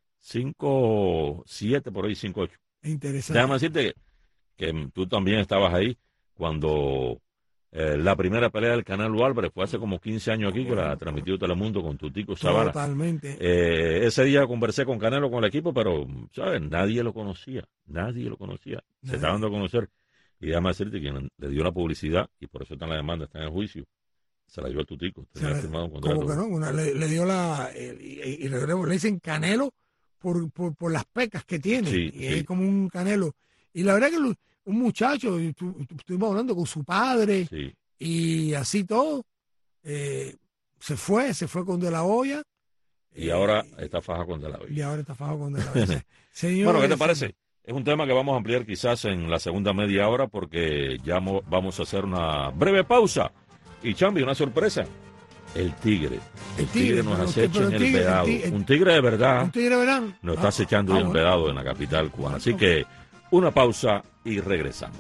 cinco, siete, por ahí, cinco, ocho. Interesante. Déjame decirte que, que tú también estabas ahí cuando eh, la primera pelea del Canelo Álvarez fue hace como quince años aquí, que la transmitió Telemundo con Tutico Zavala. Totalmente. Eh, ese día conversé con Canelo, con el equipo, pero, ¿sabes? Nadie lo conocía, nadie lo conocía. Nadie. Se está dando a conocer. Y déjame decirte que le dio la publicidad, y por eso está en la demanda, está en el juicio. Se la dio al Tutico, tenía le, firmado un contrato. ¿Cómo que no? Una, le, le dio la... Eh, y, y le dicen Canelo por, por, por las pecas que tiene. Sí, y sí. es como un Canelo. Y la verdad que lo, un muchacho, estuvimos hablando con su padre sí. y así todo, eh, se fue, se fue con De La Hoya. Y eh, ahora está faja con De La Hoya. Y ahora está faja con De La Hoya. Señor, bueno, ¿qué te parece? Es un tema que vamos a ampliar quizás en la segunda media hora porque ya vamos a hacer una breve pausa. Y Chambi, una sorpresa. El tigre. El, el tigre, tigre nos acecha en el tigre, Vedado. El tigre, un tigre de verdad. Un tigre de verdad. Nos está acechando ah, en el bueno. Vedado, en la capital cubana. Así que una pausa y regresamos.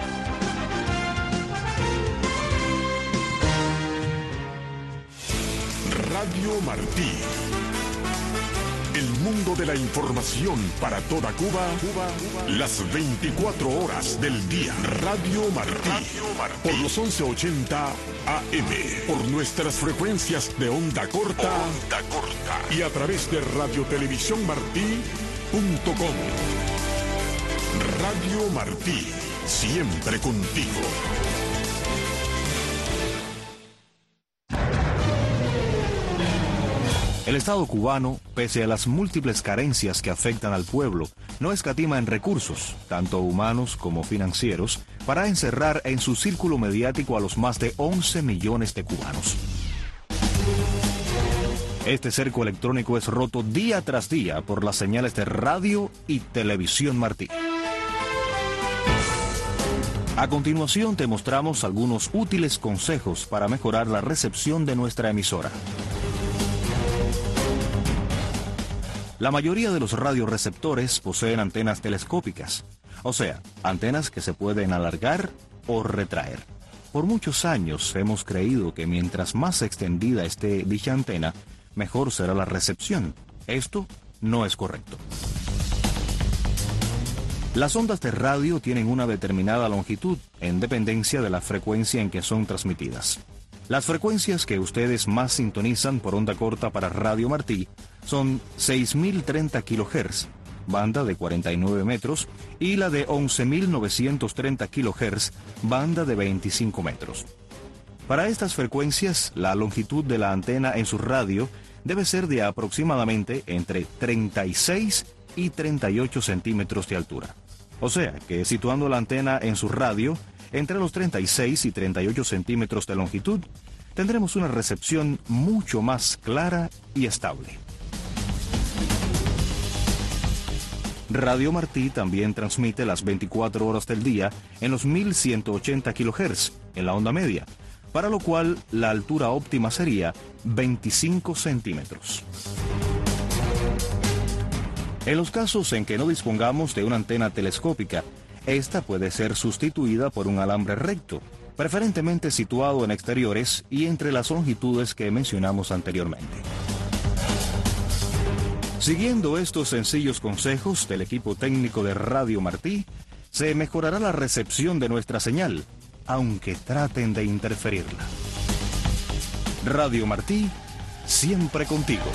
Radio Martí. El mundo de la información para toda Cuba, Cuba, Cuba, las veinticuatro horas del día. Radio Martí, Radio Martí. Por los once ochenta A M, por nuestras frecuencias de onda corta, onda corta y a través de radiotelevisión martí punto com. Radio Martí, siempre contigo. El Estado cubano, pese a las múltiples carencias que afectan al pueblo, no escatima en recursos, tanto humanos como financieros, para encerrar en su círculo mediático a los más de once millones de cubanos. Este cerco electrónico es roto día tras día por las señales de radio y televisión Martí. A continuación te mostramos algunos útiles consejos para mejorar la recepción de nuestra emisora. La mayoría de los radioreceptores poseen antenas telescópicas, o sea, antenas que se pueden alargar o retraer. Por muchos años hemos creído que mientras más extendida esté dicha antena, mejor será la recepción. Esto no es correcto. Las ondas de radio tienen una determinada longitud en dependencia de la frecuencia en que son transmitidas. Las frecuencias que ustedes más sintonizan por onda corta para Radio Martí son seis mil treinta kilohertz, banda de cuarenta y nueve metros, y la de once mil novecientos treinta kilohertz, banda de veinticinco metros. Para estas frecuencias, la longitud de la antena en su radio debe ser de aproximadamente entre treinta y seis y treinta y ocho centímetros de altura. O sea, que situando la antena en su radio entre los treinta y seis y treinta y ocho centímetros de longitud, tendremos una recepción mucho más clara y estable. Radio Martí también transmite las veinticuatro horas del día en los mil ciento ochenta kilohertz en la onda media, para lo cual la altura óptima sería veinticinco centímetros. En los casos en que no dispongamos de una antena telescópica, esta puede ser sustituida por un alambre recto, preferentemente situado en exteriores y entre las longitudes que mencionamos anteriormente. Siguiendo estos sencillos consejos del equipo técnico de Radio Martí, se mejorará la recepción de nuestra señal, aunque traten de interferirla. Radio Martí, siempre contigo.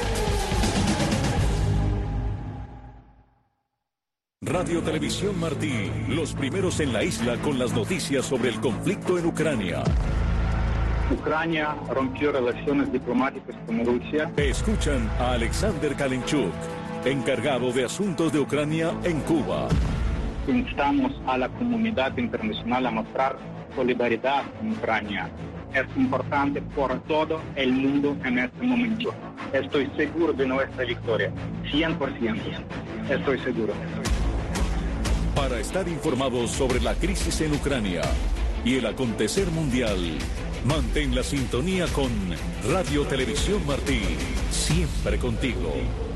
Radio Televisión Martí, los primeros en la isla con las noticias sobre el conflicto en Ucrania. Ucrania rompió relaciones diplomáticas con Rusia. Escuchan a Alexander Kalinchuk, encargado de asuntos de Ucrania en Cuba. Instamos a la comunidad internacional a mostrar solidaridad con Ucrania. Es importante por todo el mundo en este momento. Estoy seguro de nuestra victoria, cien por ciento. Estoy seguro. Para estar informados sobre la crisis en Ucrania y el acontecer mundial, mantén la sintonía con Radio Televisión Martí, siempre contigo.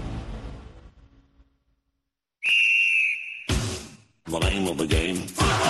The name of the game.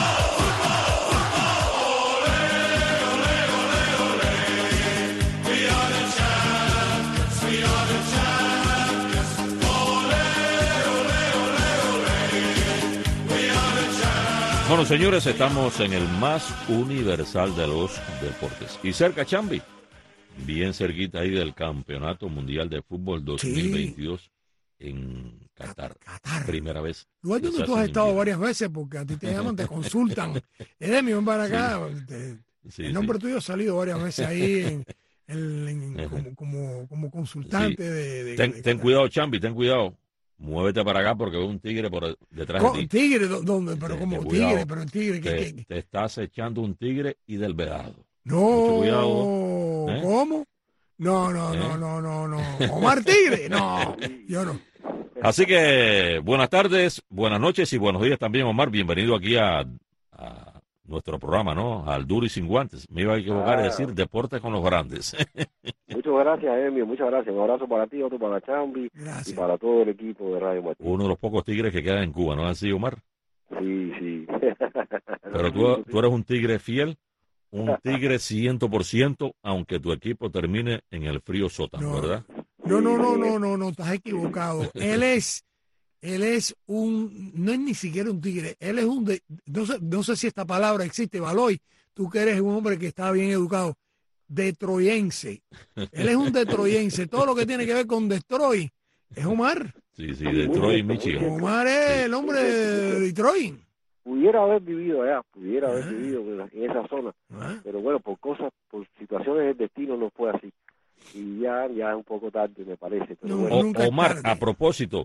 Bueno, señores, estamos en el más universal de los deportes. Y cerca, Chambi, bien cerquita ahí del Campeonato Mundial de Fútbol dos mil veintidós sí. en Qatar. Qatar. Primera vez. Lugar donde tú has estado varias veces porque a ti te llaman, te consultan. Edemi, ven para acá. Sí. Te, sí, el nombre sí. tuyo ha salido varias veces ahí en, en, en, como, como, como consultante sí. de, de, ten, de ten cuidado, Chambi, ten cuidado. Muévete para acá porque veo un tigre por detrás de ti. ¿Tigre? ¿Dónde? Pero como tigre, pero el tigre... Te, ¿qué, qué? te estás echando un tigre y del Vedado. No, Mucho cuidado. ¿Eh? ¿Cómo? No, no, ¿Eh? no, no, no, no. Omar Tigre, no, yo no. Así que buenas tardes, buenas noches y buenos días también, Omar. Bienvenido aquí a, a nuestro programa, ¿no? Al Duro y Sin Guantes. Me iba a equivocar Ah. y decir Deportes con los Grandes. Muchas gracias, Emio, muchas gracias. Un abrazo para ti, otro para Chambi y Gracias. para todo el equipo de Radio Martín. Uno de los pocos tigres que quedan en Cuba, ¿no es así, Omar? Sí, sí. Pero tú, tú eres un tigre fiel, un tigre ciento por ciento, aunque tu equipo termine en el frío sótano, No. ¿verdad? No, no, no, no, no, no, estás equivocado. Él es, él es un, no es ni siquiera un tigre, él es un, de, no sé, no sé si esta palabra existe, Baloy, tú que eres un hombre que está bien educado, detroyense. Él es un detroyense, todo lo que tiene que ver con Detroit es Omar. Sí, sí, Detroit y Michigan. Omar es el hombre de Detroit. Pudiera haber vivido allá, pudiera haber Ah. vivido en esa zona, Ah, pero bueno, por cosas, por situaciones del destino no fue así. Y ya, ya es un poco tarde, me parece. Pero No, bueno, O- nunca es Omar, tarde. a propósito,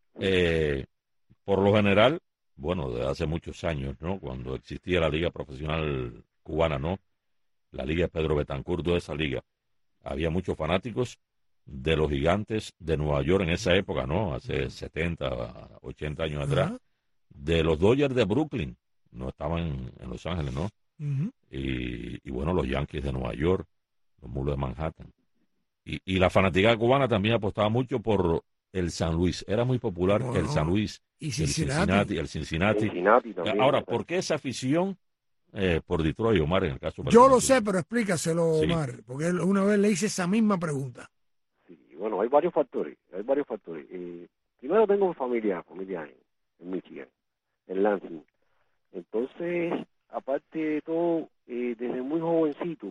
eh, por lo general, bueno, de hace muchos años, ¿no? Cuando existía la Liga Profesional Cubana, ¿no? La Liga Pedro Betancourt, toda esa liga. Había muchos fanáticos de los Gigantes de Nueva York en esa época, ¿no? Hace setenta, ochenta años atrás. Ajá. De los Dodgers de Brooklyn, no estaban en Los Ángeles, ¿no? Ujú. Y, y bueno, los Yankees de Nueva York, los Mulos de Manhattan. Y, y la fanaticada cubana también apostaba mucho por el San Luis. Era muy popular No, el no. San Luis, Y el Cincinnati. Cincinnati, el Cincinnati. Cincinnati también. Ahora, o sea, ¿por qué esa afición eh, por Detroit, Omar, en el caso Yo particular lo tuyo? sé, pero explícaselo, Sí. Omar, porque él una vez le hice esa misma pregunta. sí, bueno, hay varios factores, hay varios factores. Eh, primero tengo familia, familia en, en Michigan, en Lansing. Entonces, aparte de todo, eh, desde muy jovencito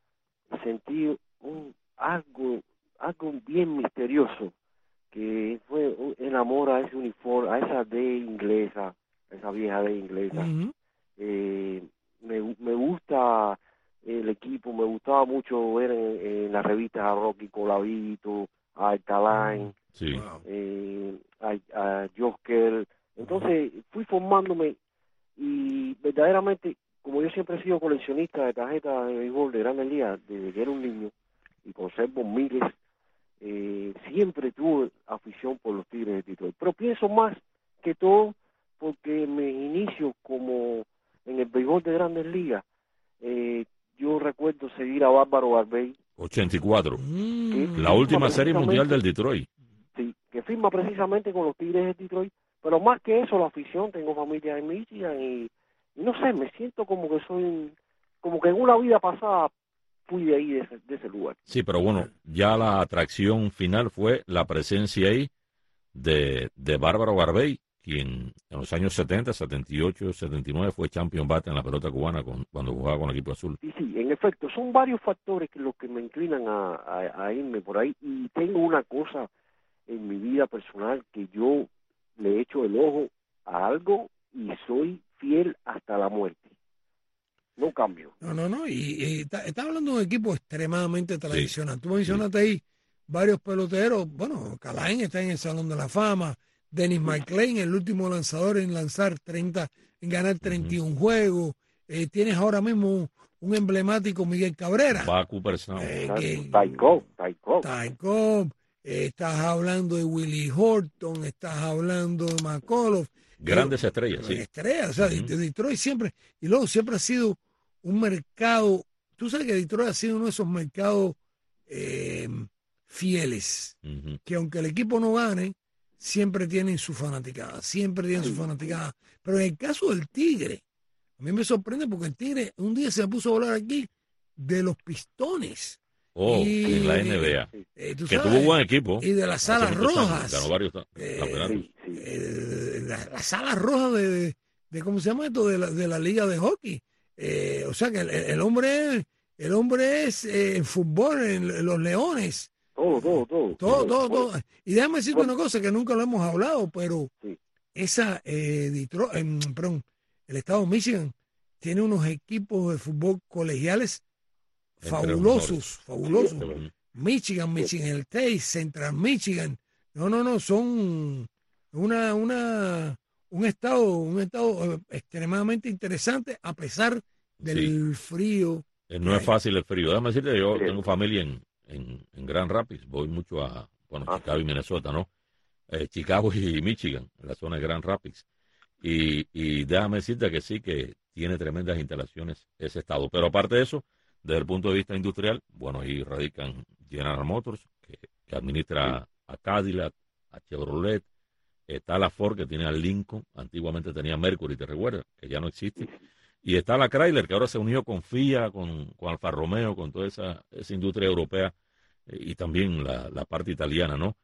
sentí un algo, algo bien misterioso, que fue un- el amor a ese uniforme, a esa D inglesa, a esa vieja D inglesa. Ujú. Eh, me, me gusta el equipo, me gustaba mucho ver en, en las revistas a Rocky Colavito, a Alkaline, Sí. Wow. eh, a, a Josker. Entonces fui formándome y verdaderamente, como yo siempre he sido coleccionista de tarjetas de béisbol de Grandes Ligas desde que era un niño y conservo miles, eh, siempre tuve afición por los Tigres de Detroit. Pero pienso más que todo porque me inicio como en el béisbol de Grandes Ligas. Eh, yo recuerdo seguir a Bárbaro Barbey, ochenta y cuatro. Mm. La última precisamente- serie mundial del Detroit. sí, que firma precisamente con los Tigres de Detroit, pero más que eso, la afición, tengo familia en Michigan y, y no sé, me siento como que soy, un- como que en una vida pasada fui de ahí, de ese, de ese lugar. Sí, pero bueno, ya la atracción final fue la presencia ahí de, de Bárbaro Barbey, quien en los años setenta, setenta y ocho, setenta y nueve fue champion bate en la pelota cubana con, cuando jugaba con el equipo azul. Y sí, en efecto, son varios factores que los que me inclinan a, a, a irme por ahí, y tengo una cosa en mi vida personal que yo le echo el ojo a algo y soy fiel hasta la muerte. No cambio. No, no, no. Y, y está, está hablando de un equipo extremadamente tradicional. Tú mencionaste ahí varios peloteros. Bueno, Calain está en el Salón de la Fama. Dennis McLean, el último lanzador en lanzar treinta, en ganar treinta y uno juegos. Eh, tienes ahora mismo un, un emblemático Miguel Cabrera. Va a Cooperstown. Eh, que- Taiko, Taiko. Ty Cobb, eh, estás hablando de Willie Horton, estás hablando de McCullough. Grandes Eh, estrellas, sí. Estrellas, o sea, Ujú. de- Detroit siempre, y luego siempre ha sido un mercado, tú sabes que Detroit ha sido uno de esos mercados eh, fieles, Ujú. que aunque el equipo no gane, siempre tienen su fanaticada, siempre tienen su fanaticada. Pero en el caso del Tigre, a mí me sorprende porque el Tigre un día se puso a hablar aquí de los Pistones. Oh, Y- en la N B A. eh, tú Que sabes, tuvo buen equipo. y de las hace Salas muchos años, Rojas. Ganó varios ta- Eh, campeonatos. Sí, sí. eh, la, la sala roja de, de ¿cómo se llama esto? De la, de la liga de hockey. Eh, o sea que el, el hombre el hombre es eh, en fútbol, en, en los Leones, Todo, todo, todo. todo, todo, Bueno, todo. Y déjame decirte una cosa que nunca lo hemos hablado, pero Sí. esa eh, Detroit, em, perdón, el estado de Michigan tiene unos equipos de fútbol colegiales Entre los fabulosos, mejores. fabulosos. Ujú. Michigan, Michigan State, Central Michigan. No, no, no, son una, una, un estado, un estado eh, extremadamente interesante a pesar del frío Eh, no es fácil el frío. Déjame decirte, yo Sí. tengo familia en, en, en Grand Rapids. Voy mucho a, bueno, Ah. Chicago y Minnesota, ¿no? Eh, Chicago y Michigan, en la zona de Grand Rapids. Y, y déjame decirte que sí, que tiene tremendas instalaciones ese estado. Pero aparte de eso, desde el punto de vista industrial, bueno, ahí radican General Motors, que, que administra Sí. a Cadillac, a Chevrolet. Está la Ford, que tiene a Lincoln. Antiguamente tenía Mercury, ¿te recuerdas? Que ya no existe. Y está la Chrysler, que ahora se unió con Fiat, con, con Alfa Romeo, con toda esa, esa industria europea eh, y también la, la parte italiana, ¿no?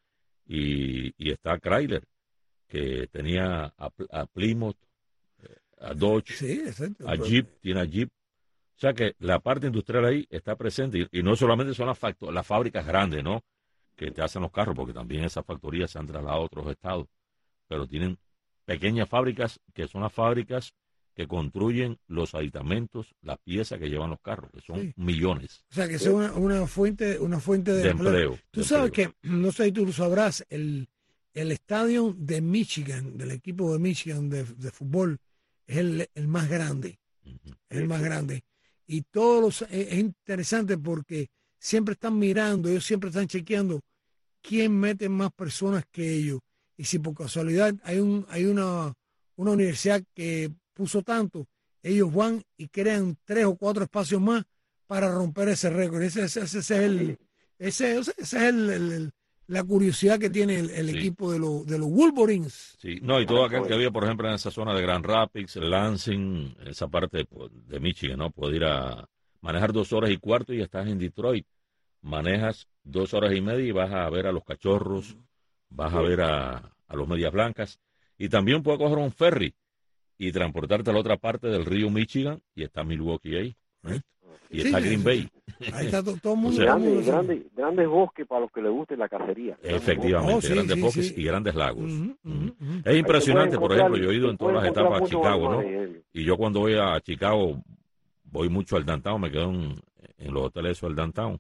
Y, y está Chrysler, que tenía a, a Plymouth, eh, a Dodge, Sí, exacto. a Jeep, tiene a Jeep. O sea que la parte industrial ahí está presente. Y, y no solamente son las, facto- las fábricas grandes, ¿no? Que te hacen los carros, porque también esas factorías se han trasladado a otros estados. Pero tienen pequeñas fábricas que son las fábricas que construyen los aditamentos, las piezas que llevan los carros, que son Sí. millones O sea, que sea una, una fuente, una fuente de, de empleo. Tú de sabes empleo. que, no sé si tú lo sabrás, el, el estadio de Michigan, del equipo de Michigan de, de fútbol, es el, el más grande. Ujú. Es el más grande. Y todos los, es, es interesante porque siempre están mirando, ellos siempre están chequeando quién mete más personas que ellos. Y si por casualidad hay un, hay una, una universidad que puso tanto, ellos van y crean tres o cuatro espacios más para romper ese récord. Ese, ese, ese es el, ese, ese es el, el- el- la curiosidad que tiene el, el Sí. equipo de, los de los Wolverines. Sí, no, y todo aquel que había, por ejemplo, en esa zona de Grand Rapids, Lansing, esa parte pues, de Michigan, ¿no? Puede ir a manejar dos horas y cuarto y estás en Detroit. Manejas dos horas y media y vas a ver a los Cachorros, vas a ver a, a los Medias Blancas, y también puedes coger un ferry y transportarte a la otra parte del río Michigan, y está Milwaukee ahí, ¿eh? Y Sí, está sí, Green sí. Bay. Ahí está to- todo el mundo. O sea, todo el mundo Grandes, sabe. grandes, grandes bosques para los que les guste la cacería. Grandes Efectivamente, Oh, sí, grandes sí, bosques sí. y grandes lagos. Ujú, ujú, Mm. ujú. Es impresionante, Ahí se por puede ejemplo, yo he encontrar- ido se en todas las puede encontrar etapas a muchos Chicago, ¿no? animales, eh. Y yo cuando voy a Chicago, voy mucho al downtown, me quedo en, en los hoteles esos del downtown.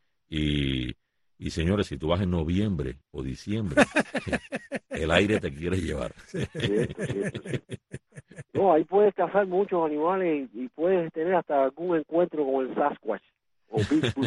Y, y señores, si tú vas en noviembre o diciembre, el aire te quiere llevar. Cierto, cierto, cierto. No, ahí puedes cazar muchos animales y, y puedes tener hasta algún encuentro con el Sasquatch o Bigfoot.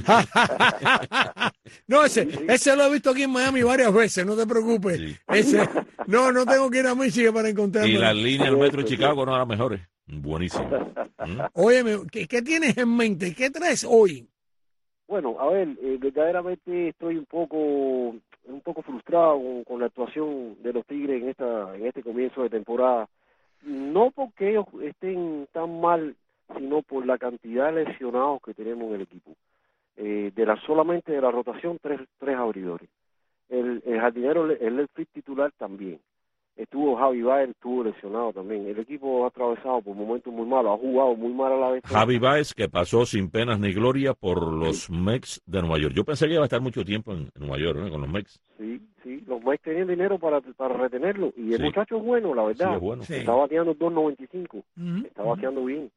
No, ese, ese lo he visto aquí en Miami varias veces, no te preocupes. Sí. Ese, no, no tengo que ir a Michigan para encontrarlo. Y las líneas del metro de Chicago no eran las mejores. Buenísimo. ¿Mm? Óyeme, ¿qué, ¿qué tienes en mente? ¿Qué traes hoy? Bueno, a ver, eh, verdaderamente estoy un poco un poco frustrado con, con la actuación de los Tigres en esta en este comienzo de temporada. No porque ellos estén tan mal, sino por la cantidad de lesionados que tenemos en el equipo. Eh, de la solamente de la rotación, tres, tres abridores. El, el jardinero, el left field titular también. Estuvo Javi Baez, estuvo lesionado también. El equipo ha atravesado por momentos muy malos, ha jugado muy mal a la vez. Javi Baez, que pasó sin penas ni gloria por los Mets de Nueva York. Yo pensé que iba a estar mucho tiempo en, en Nueva York, ¿no? Con los Mets. Sí, sí, los Mets tenían dinero para, para retenerlo. Y el Sí. muchacho es bueno, la Sí, verdad. es bueno. Sí. Está bateando dos noventa y cinco. Ujú, Está bateando bien.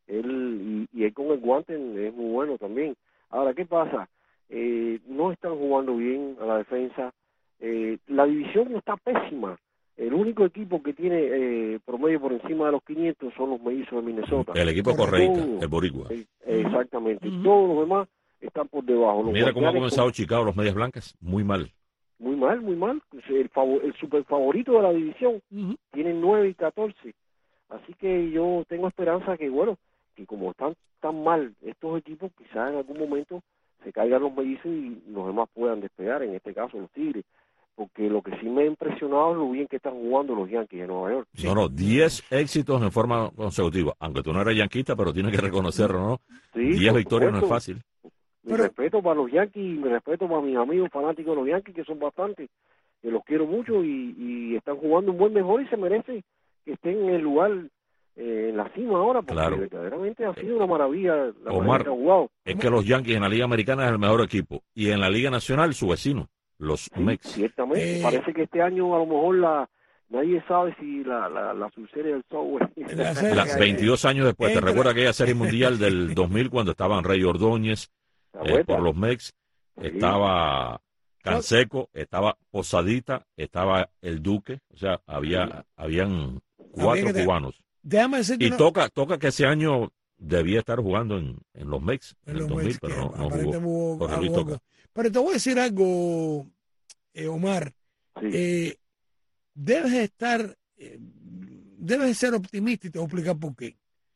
Él y, y él con el guante es muy bueno también. Ahora, ¿qué pasa? Eh, no están jugando bien a la defensa. Eh, la división está pésima. El único equipo que tiene eh, promedio por encima de los quinientos son los Mellizos de Minnesota. El equipo Correcto. correíta, el boricua. Eh, exactamente. Ujú. Todos los demás están por debajo. Los Mira cómo ha Guardianes comenzado Chicago, los Medias Blancas. Muy mal. Muy mal, muy mal. El, favor, el super favorito de la división ujú. tienen nueve y catorce. Así que yo tengo esperanza que, bueno, que como están tan mal estos equipos, quizás en algún momento se caigan los Mellizos y los demás puedan despegar, en este caso los Tigres. Porque lo que sí me ha impresionado es lo bien que están jugando los Yankees de Nueva York. No, no, diez éxitos en forma consecutiva. Aunque tú no eres yanquista, pero tienes que reconocerlo, ¿no? Sí, diez por victorias no es supuesto. fácil. Mi Pero- respeto para los Yankees y mi respeto para mis amigos fanáticos de los Yankees, que son bastantes, que los quiero mucho y, y están jugando un buen mejor y se merece que estén en el lugar, eh, en la cima ahora, porque Claro. verdaderamente ha sido una maravilla la Omar, manera que han jugado. Es que los Yankees en la Liga Americana es el mejor equipo. Y en la Liga Nacional, su vecino, los Sí, Mets. ciertamente. Eh, Parece que este año a lo mejor la nadie sabe si la, la, la subserie del software. La serie- La- veintidós años después, ¿te Entra- recuerdas aquella Serie Mundial del dos mil cuando estaban Rey Ordóñez La eh, vuelta. por los Mets? Sí. Estaba Canseco, estaba Posadita, estaba El Duque. O sea, había habían cuatro que te- cubanos. Déjame decirte Y una- toca, toca que ese año debía estar jugando en, en los Mex en, En el los dos mil, Mets, pero que no, no aparentemente jugó. hubo Jorge Luis algo- Toca. Pero te voy a decir algo, eh, Omar. Sí, Eh, debes estar, eh, debes ser optimista y te voy a explicar por qué.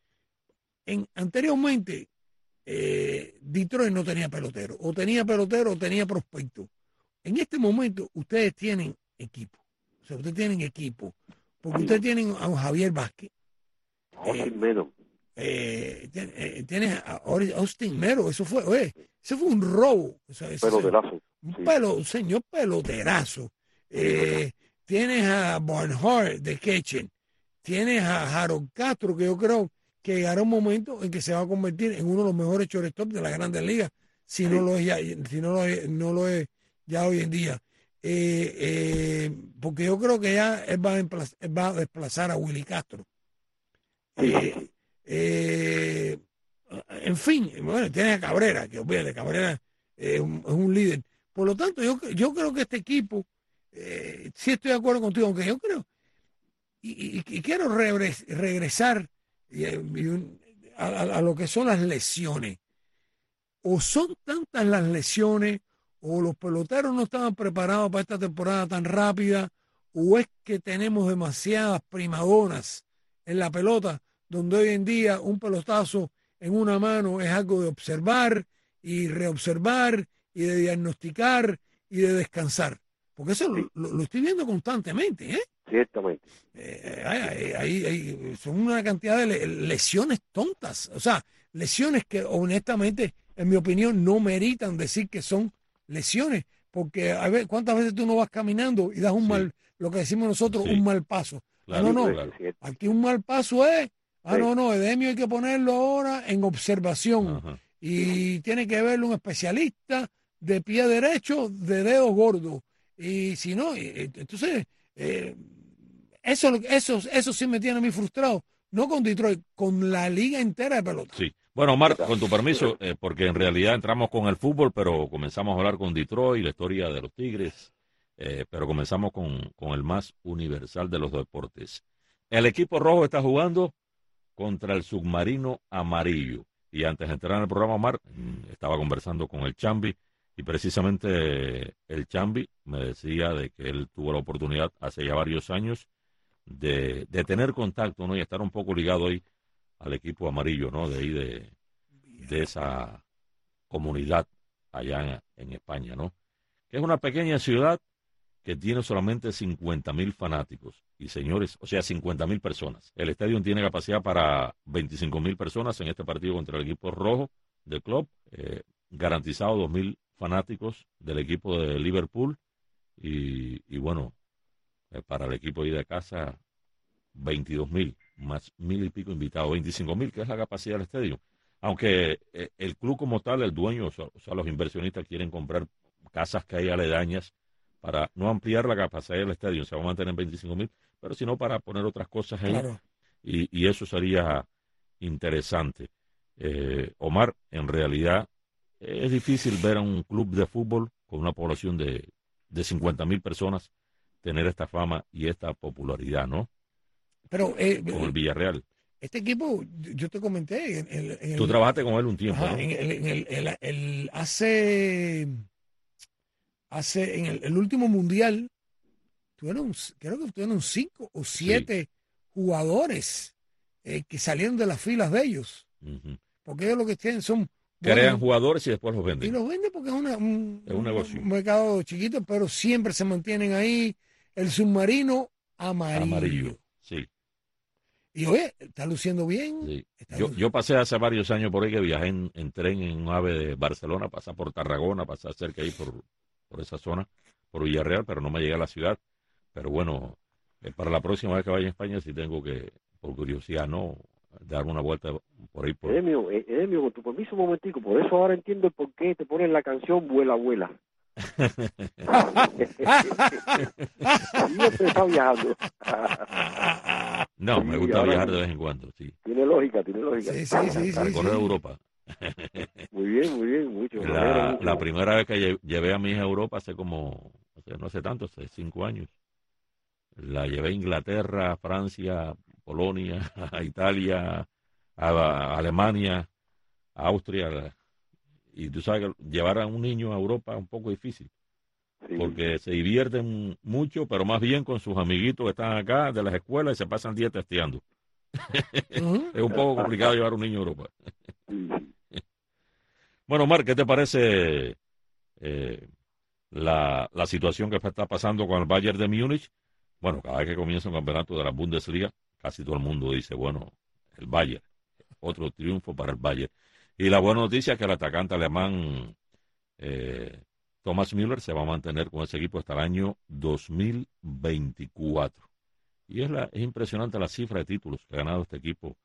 En, anteriormente, eh, Detroit no tenía pelotero, o tenía pelotero o tenía prospecto. En este momento, ustedes tienen equipo. O sea, ustedes tienen equipo. Porque Sí. ustedes tienen a un Javier Vázquez, Austin Meadows. eh, tien- eh, tienes a Ori- Austin Mero, eso fue, oye, eso fue un robo. O sea, ese- Pero de lazo. un Sí. pelo, un señor peloterazo. Eh, tienes a Barnhart de Ketchen. Tienes a Harold Castro, que yo creo que llegará un momento en que se va a convertir en uno de los mejores shortstop de las grandes ligas, si no Sí. lo es ya, si no lo es, no lo es ya hoy en día. Eh, eh, porque yo creo que ya él va a, emplaz- él va a desplazar a Willy Castro. Sí, sí, Eh, sí. eh, en fin, bueno, tienes a Cabrera, que obviamente Cabrera eh, un- es un líder. Por lo tanto, yo, yo creo que este equipo, eh, sí estoy de acuerdo contigo, aunque yo creo, y, y- y quiero regres- regresar y, eh, y un- a, a- a lo que son las lesiones. O son tantas las lesiones, o los peloteros no estaban preparados para esta temporada tan rápida, o es que tenemos demasiadas primadonas en la pelota, donde hoy en día un pelotazo en una mano es algo de observar y reobservar y de diagnosticar y de descansar. Porque eso lo, lo- lo estoy viendo constantemente, ¿eh? Ciertamente. Eh, hay- hay- hay- hay- son una cantidad de le- lesiones tontas, o sea, lesiones que honestamente, en mi opinión, no meritan decir que son lesiones, porque a ver, ¿cuántas veces tú no vas caminando y das un Sí. mal, lo que decimos nosotros, Sí. un mal paso? Claro, ah, no, no, claro. Cierto. aquí un mal paso es, ah, Sí. no, no, Edemio hay que ponerlo ahora en observación Ajá. y tiene que verlo un especialista de pie derecho, de dedo gordo, y si no, y- y- entonces... eh, eso, eso, eso sí me tiene a mí frustrado. No con Detroit, con la liga entera de pelota. Sí. Bueno, Omar, con tu permiso, eh, porque en realidad entramos con el fútbol, pero comenzamos a hablar con Detroit, la historia de los Tigres, eh, pero comenzamos con, con el más universal de los deportes. El equipo rojo está jugando contra el submarino amarillo. Y antes de entrar en el programa, Omar, mm, estaba conversando con el Chambi, y precisamente el Chambi me decía de que él tuvo la oportunidad hace ya varios años de, de tener contacto, ¿no? Y estar un poco ligado ahí al equipo amarillo, ¿no? De ahí de, de esa comunidad allá en, en España, ¿no? Que es una pequeña ciudad que tiene solamente cincuenta mil fanáticos. Y señores, o sea, cincuenta mil personas. El estadio tiene capacidad para veinticinco mil personas en este partido contra el equipo rojo del club. Eh, garantizado dos mil fanáticos del equipo de Liverpool. Y, y bueno, eh, para el equipo ahí de casa, veintidós mil, más mil y pico invitados, veinticinco mil, que es la capacidad del estadio. Aunque eh, el club como tal, el dueño, o sea, o sea, los inversionistas quieren comprar casas que hay aledañas para no ampliar la capacidad del estadio, se va a mantener en veinticinco mil, pero sino para poner otras cosas ahí, Claro. y, y eso sería interesante. Eh, Omar, en realidad es difícil ver a un club de fútbol con una población de, de cincuenta mil personas tener esta fama y esta popularidad, ¿no? Pero eh, Como el Villarreal. este equipo, yo te comenté, en, el- en el- Tú trabajaste con él un tiempo, ajá, ¿no? en el, en el- el- el- hace, hace, en el, el último mundial, tuvieron, creo que tuvieron cinco o siete jugadores eh, que salieron de las filas de ellos, Ujú. porque ellos lo que tienen son Crean buenos- jugadores y después los y venden. los venden porque es, una- un, Es un negocio. un mercado chiquito, pero siempre se mantienen ahí. El submarino amarillo. Amarillo, sí. Y oye, está luciendo bien. Sí. Está Yo, luc- yo pasé hace varios años por ahí que viajé en, en tren en un ave de Barcelona, pasé por Tarragona, pasé cerca ahí por, por esa zona, por Villarreal, pero no me llegué a la ciudad. Pero bueno, eh, para la próxima vez que vaya a España sí tengo que, por curiosidad, no dar una vuelta por ahí. Por... Edemio, eh, Edemio, con tu permiso un momentico, por eso ahora entiendo el por qué te ponen la canción Vuela, Vuela. Siempre está viajando. No, Sí, me gusta ahora viajar sí. de vez en cuando, sí. Tiene lógica, tiene lógica. Sí, sí, sí, Para sí, recorrer sí. Europa. Muy bien, muy bien, mucho. me alegro La, mucho. la primera vez que lle- llevé a mi hija a Europa hace como, o sea, no hace tanto, hace cinco años. La llevé a Inglaterra, Francia, Polonia, a Italia, a, a Alemania, a Austria, y tú sabes que llevar a un niño a Europa es un poco difícil, sí, porque se divierten mucho, pero más bien con sus amiguitos que están acá de las escuelas y se pasan días testeando. Uh-huh. Es un poco complicado llevar a un niño a Europa. Bueno, Omar, ¿qué te parece eh, la, la situación que está pasando con el Bayern de Múnich? Bueno, cada vez que comienza un campeonato de la Bundesliga, casi todo el mundo dice, bueno, el Bayern, otro triunfo para el Bayern. Y la buena noticia es que el atacante alemán eh, Thomas Müller se va a mantener con ese equipo hasta el año dos mil veinticuatro. Y es, la, es impresionante la cifra de títulos que ha ganado este equipo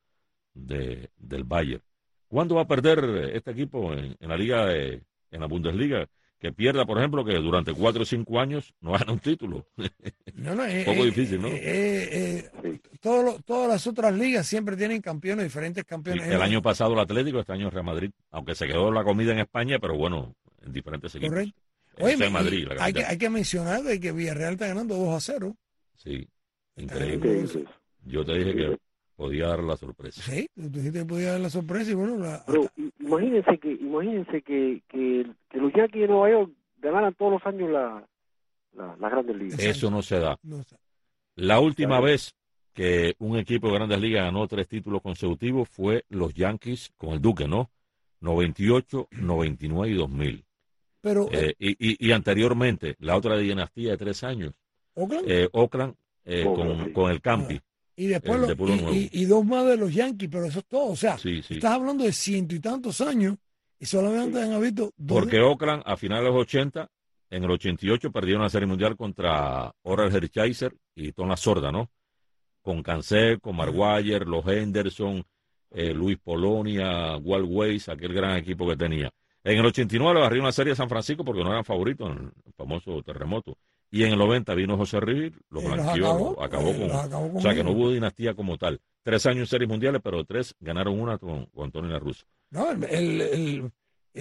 de, del Bayern. ¿Cuándo va a perder este equipo en, en la liga de, en la Bundesliga? Que pierda, por ejemplo, que durante cuatro o cinco años no gana un título. No, no, es un poco eh, difícil, ¿no? Eh, eh, eh, todo lo, todas las otras ligas siempre tienen campeones, diferentes campeones. Sí, el año pasado el Atlético, este año el Real Madrid, aunque se quedó la comida en España, pero bueno, en diferentes equipos. Correcto. Oye, en Madrid, la hay, que, hay que mencionar de que Villarreal está ganando dos a cero. Sí, increíble. Yo te dije que podía dar la sorpresa. Sí, tú dijiste que podía dar la sorpresa y bueno, la, pero hasta... imagínense que imagínense que, que, que los Yankees de Nueva York ganaran todos los años la, la, la Grandes Ligas. Eso no se da. No sé. La última vez que un equipo de Grandes Ligas ganó tres títulos consecutivos fue los Yankees con el Duque, ¿no? noventa y ocho, noventa y nueve y dos mil. Pero, eh, y, y, y anteriormente, la otra dinastía de tres años, Oakland, eh, Oakland eh, Oakland con, sí. con el Campi. Ah. Y después el lo, de Pueblo y, Nuevo. y, y dos más de los Yankees, pero eso es todo. O sea, Sí, sí. estás hablando de ciento y tantos años y solamente han habido dos. Porque Oakland, a finales de los ochenta, en el ochenta y ocho perdieron la Serie Mundial contra Oral Hershiser y Tom La Sorda, ¿no? Con Canseco, Maguire, los Henderson, eh, Luis Polonia, Walt Weiss, aquel gran equipo que tenía. En el ochenta y nueve le barrió una serie de San Francisco porque no eran favoritos en el famoso terremoto. Y en el noventa vino José River, lo blanqueó, lo acabó, eh, con... acabó con o sea, que no hubo dinastía como tal. Tres años en series mundiales, pero tres ganaron una con, con Antonio La Russa. No, el, el, el,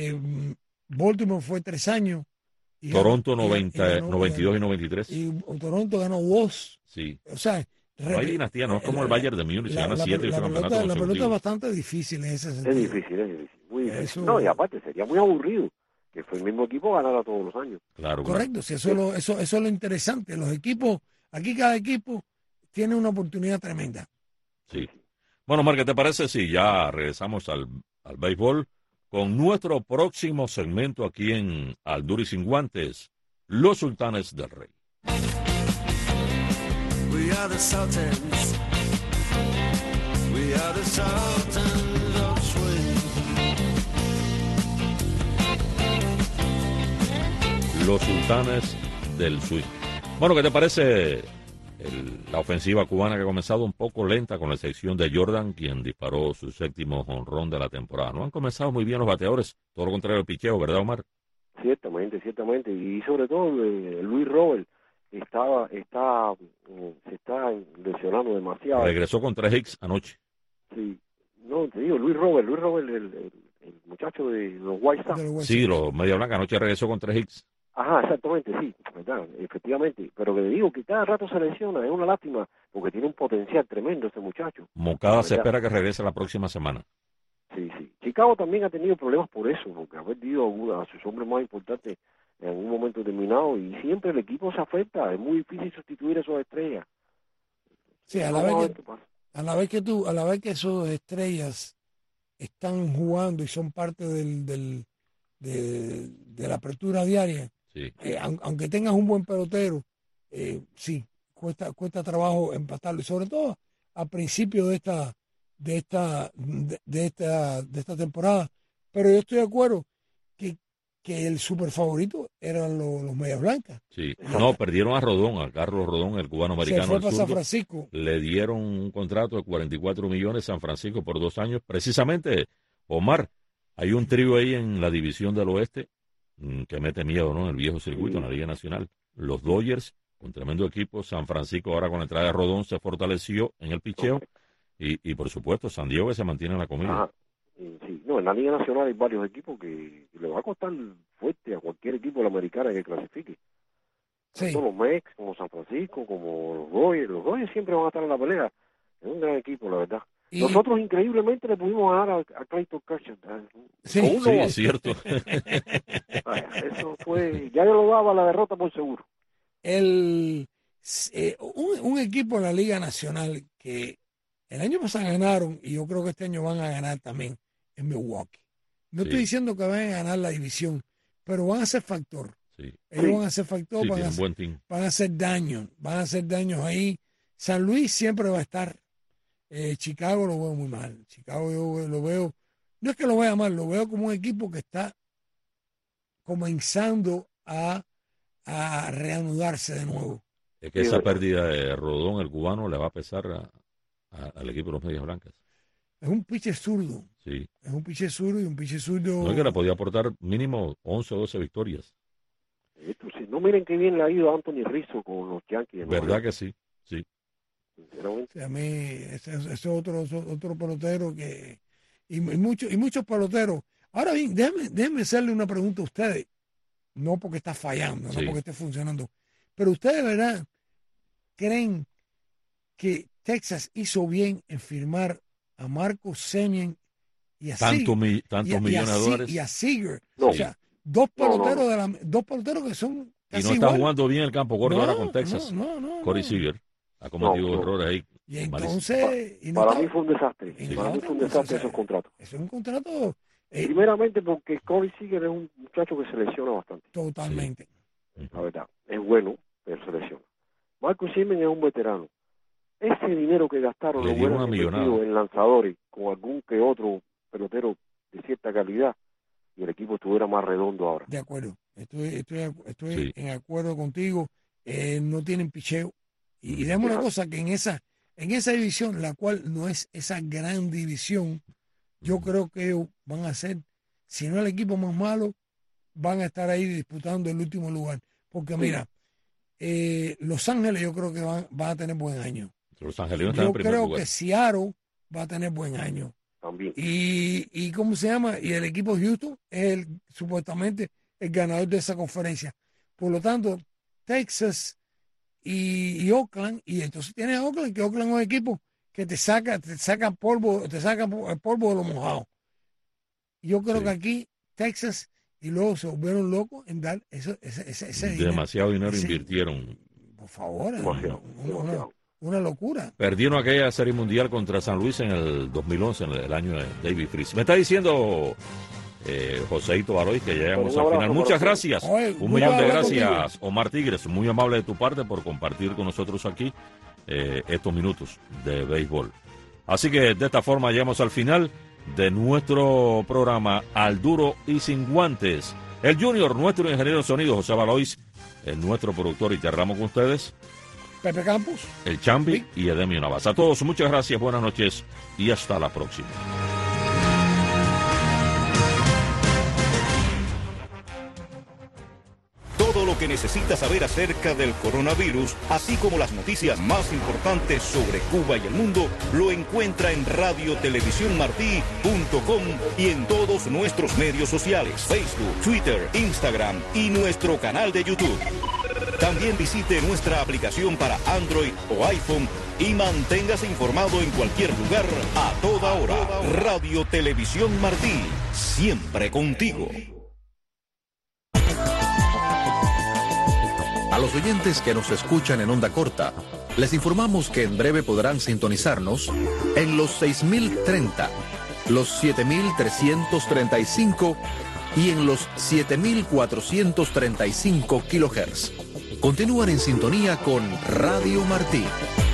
el Baltimore fue tres años. Y Toronto ganó, noventa, y ganó, noventa y dos y noventa y tres. Y Toronto ganó dos. Sí. O sea, no hay dinastía, no es como el Bayern de Múnich, se gana siete y ocho campeonatos. La pelota es bastante difícil en ese sentido. Es difícil, es difícil. Muy difícil. Eso... No, y aparte sería muy aburrido que fue el mismo equipo ganara todos los años. Claro, correcto, claro. Sí, eso, sí. Lo, eso, eso es lo interesante. Los equipos, aquí cada equipo tiene una oportunidad tremenda. Sí. Bueno, Mar, ¿qué te parece si ya regresamos al, al béisbol con nuestro próximo segmento aquí en Al Duro y Sin Guantes, los Sultanes del Rey? We are the Sultans. We are the Sultans of Swing. Los Sultanes del Swing. Bueno, ¿qué te parece el, la ofensiva cubana que ha comenzado un poco lenta con la excepción de Jordan, quien disparó su séptimo jonrón de la temporada? No han comenzado muy bien los bateadores, todo lo contrario del picheo, ¿verdad, Omar? Ciertamente, ciertamente, y sobre todo eh, Luis Robert estaba, está, eh, se está lesionando demasiado. Regresó con tres hits anoche. Sí, no, te digo, Luis Robert, Luis Robert, el, el, el muchacho de los White Sox. Sí, los Media Blanca, anoche regresó con tres hits. Ajá, exactamente, sí, verdad, efectivamente, pero que le digo que cada rato se lesiona, es una lástima, porque tiene un potencial tremendo ese muchacho. Moncada se espera que regrese la próxima semana. Sí, sí. Chicago también ha tenido problemas por eso, porque ha perdido a, a sus hombres más importantes en un momento determinado y siempre el equipo se afecta, es muy difícil sustituir a esos estrellas. Sí, a la, vez que, a la vez que tú, a la vez que esas estrellas están jugando y son parte del, del de, de la apertura diaria, sí. eh, aunque tengas un buen pelotero, eh, sí, cuesta, cuesta trabajo empatarlo, y sobre todo a principio de esta de esta de, de esta de esta temporada, pero yo estoy de acuerdo que, que el super favorito eran los, los Medias Blancas. Sí, no, perdieron a Rodón, a Carlos Rodón, el cubano americano. Se fue para San Francisco. Le dieron un contrato de cuarenta y cuatro millones San Francisco por dos años. Precisamente, Omar, hay un trío ahí en la división del oeste que mete miedo, ¿no? En el viejo circuito, en la Liga Nacional. Los Dodgers, un tremendo equipo. San Francisco ahora con la entrada de Rodón se fortaleció en el picheo. Y, y por supuesto, San Diego que se mantiene en la comida. Ah, sí. No, en la Liga Nacional hay varios equipos que, que le va a costar fuerte a cualquier equipo de la americana que clasifique. Sí. Tanto los Mex, como San Francisco, como los Dodgers. Los Dodgers siempre van a estar en la pelea. Es un gran equipo, la verdad. Y, Nosotros increíblemente le pudimos ganar a, a Clayton Kershaw. Sí, sí, es cierto. Eso fue, ya yo lo daba la derrota por seguro. el, eh, un, un equipo en la Liga Nacional que el año pasado ganaron, y yo creo que este año van a ganar también, en Milwaukee. No Sí. estoy diciendo que vayan a ganar la división, pero van a ser factor. Sí, Ellos Sí. van a ser factor, sí van, a tiene un hacer, buen team. van a hacer daño, van a hacer daños ahí. San Luis siempre va a estar. Eh, Chicago lo veo muy mal. Chicago yo lo veo, no es que lo vea mal, lo veo como un equipo que está comenzando a, a reanudarse de nuevo. Es que Sí, esa verdad. pérdida de Rodón, el cubano, le va a pesar a- a- al equipo de los Medias Blancas. Es un pitcher zurdo, Sí. es un pitcher zurdo y un pitcher zurdo. No es que le podía aportar mínimo once o doce victorias. Esto, sí. No miren qué bien le ha ido a Anthony Rizzo con los Yankees. de Nueva ¿Verdad York, que sí? Sí. sinceramente. O sea, a mí, ese ese es otro, otro pelotero que. Y, y, muchos, y muchos peloteros. Ahora bien, déjenme, déjenme hacerle una pregunta a ustedes. No porque está fallando, Sí. no porque esté funcionando. Pero ustedes, ¿verdad? ¿Creen que Texas hizo bien en firmar a Marco Semien y a Tanto Seager? mi- tantos y a, millones y a, de Se- dólares. y a Seager? No. O sea, dos No, no, peloteros, no. De la, dos peloteros que son Y casi no está igual. jugando bien el campo corto No, ahora con Texas. No, no, no, Corey no. Seager ha cometido No, no. errores ahí. Y malísimos. entonces. y no Para está- mí fue un desastre. Sí. Para mí fue un No, desastre entonces, esos contratos. Eso es un contrato eh, Primeramente porque Corey Seager es un muchacho que se lesiona bastante. totalmente. La verdad, es bueno, pero se lesiona. Marco Semien es un veterano. Ese dinero que gastaron Le lo dieron hubieran una invertido millonada. en lanzadores con algún que otro pelotero de cierta calidad y el equipo estuviera más redondo ahora. De acuerdo. Estoy, estoy, estoy Sí. en acuerdo contigo. Eh, no tienen picheo. Y, y déjame una Ajá. cosa, que en esa, en esa división, la cual no es esa gran división, yo creo que ellos van a ser, si no el equipo más malo, van a estar ahí disputando el último lugar. Porque mira, eh, Los Ángeles yo creo que van, van a tener buen año. Los angelinos están Yo en primer creo lugar. que Seattle va a tener buen año. También. Y, y ¿cómo se llama? Y el equipo de Houston es el, supuestamente el ganador de esa conferencia. Por lo tanto, Texas y, y Oakland, y entonces tienes a Oakland, que Oakland es un equipo que te saca, te saca polvo, te saca el polvo de los mojados. Yo creo Sí. que aquí Texas y luego se volvieron locos en dar eso, ese, ese, ese dinero. Demasiado dinero Ese- invirtieron. Por favor, Demasiado, una, una- demasiado. una locura. Perdieron aquella serie mundial contra San Luis en el dos mil once, en el año de David Freese. Me está diciendo eh, Joseito Baloy que ya llegamos Un al abrazo final. para Muchas todos. gracias. Oye, Un muy millón de amable gracias, contigo. Omar Tigres. Muy amable de tu parte por compartir con nosotros aquí eh, estos minutos de béisbol. Así que de esta forma llegamos al final de nuestro programa Al Duro y Sin Guantes. El Junior, nuestro ingeniero de sonido, José Balois, es nuestro productor y cerramos con ustedes Pepe Campos. el Chambi y Edemio Navas. A todos, muchas gracias, buenas noches y hasta la próxima. Todo lo que necesita saber acerca del coronavirus, así como las noticias más importantes sobre Cuba y el mundo, lo encuentra en radio televisión martí punto com y en todos nuestros medios sociales, Facebook, Twitter, Instagram y nuestro canal de YouTube. También visite nuestra aplicación para Android o iPhone y manténgase informado en cualquier lugar, a toda hora. Radio Televisión Martí, siempre contigo. A los oyentes que nos escuchan en onda corta, les informamos que en breve podrán sintonizarnos en los seis mil treinta, los siete mil trescientos treinta y cinco y en los siete mil cuatrocientos treinta y cinco kilohertz. Continúan en sintonía con Radio Martí.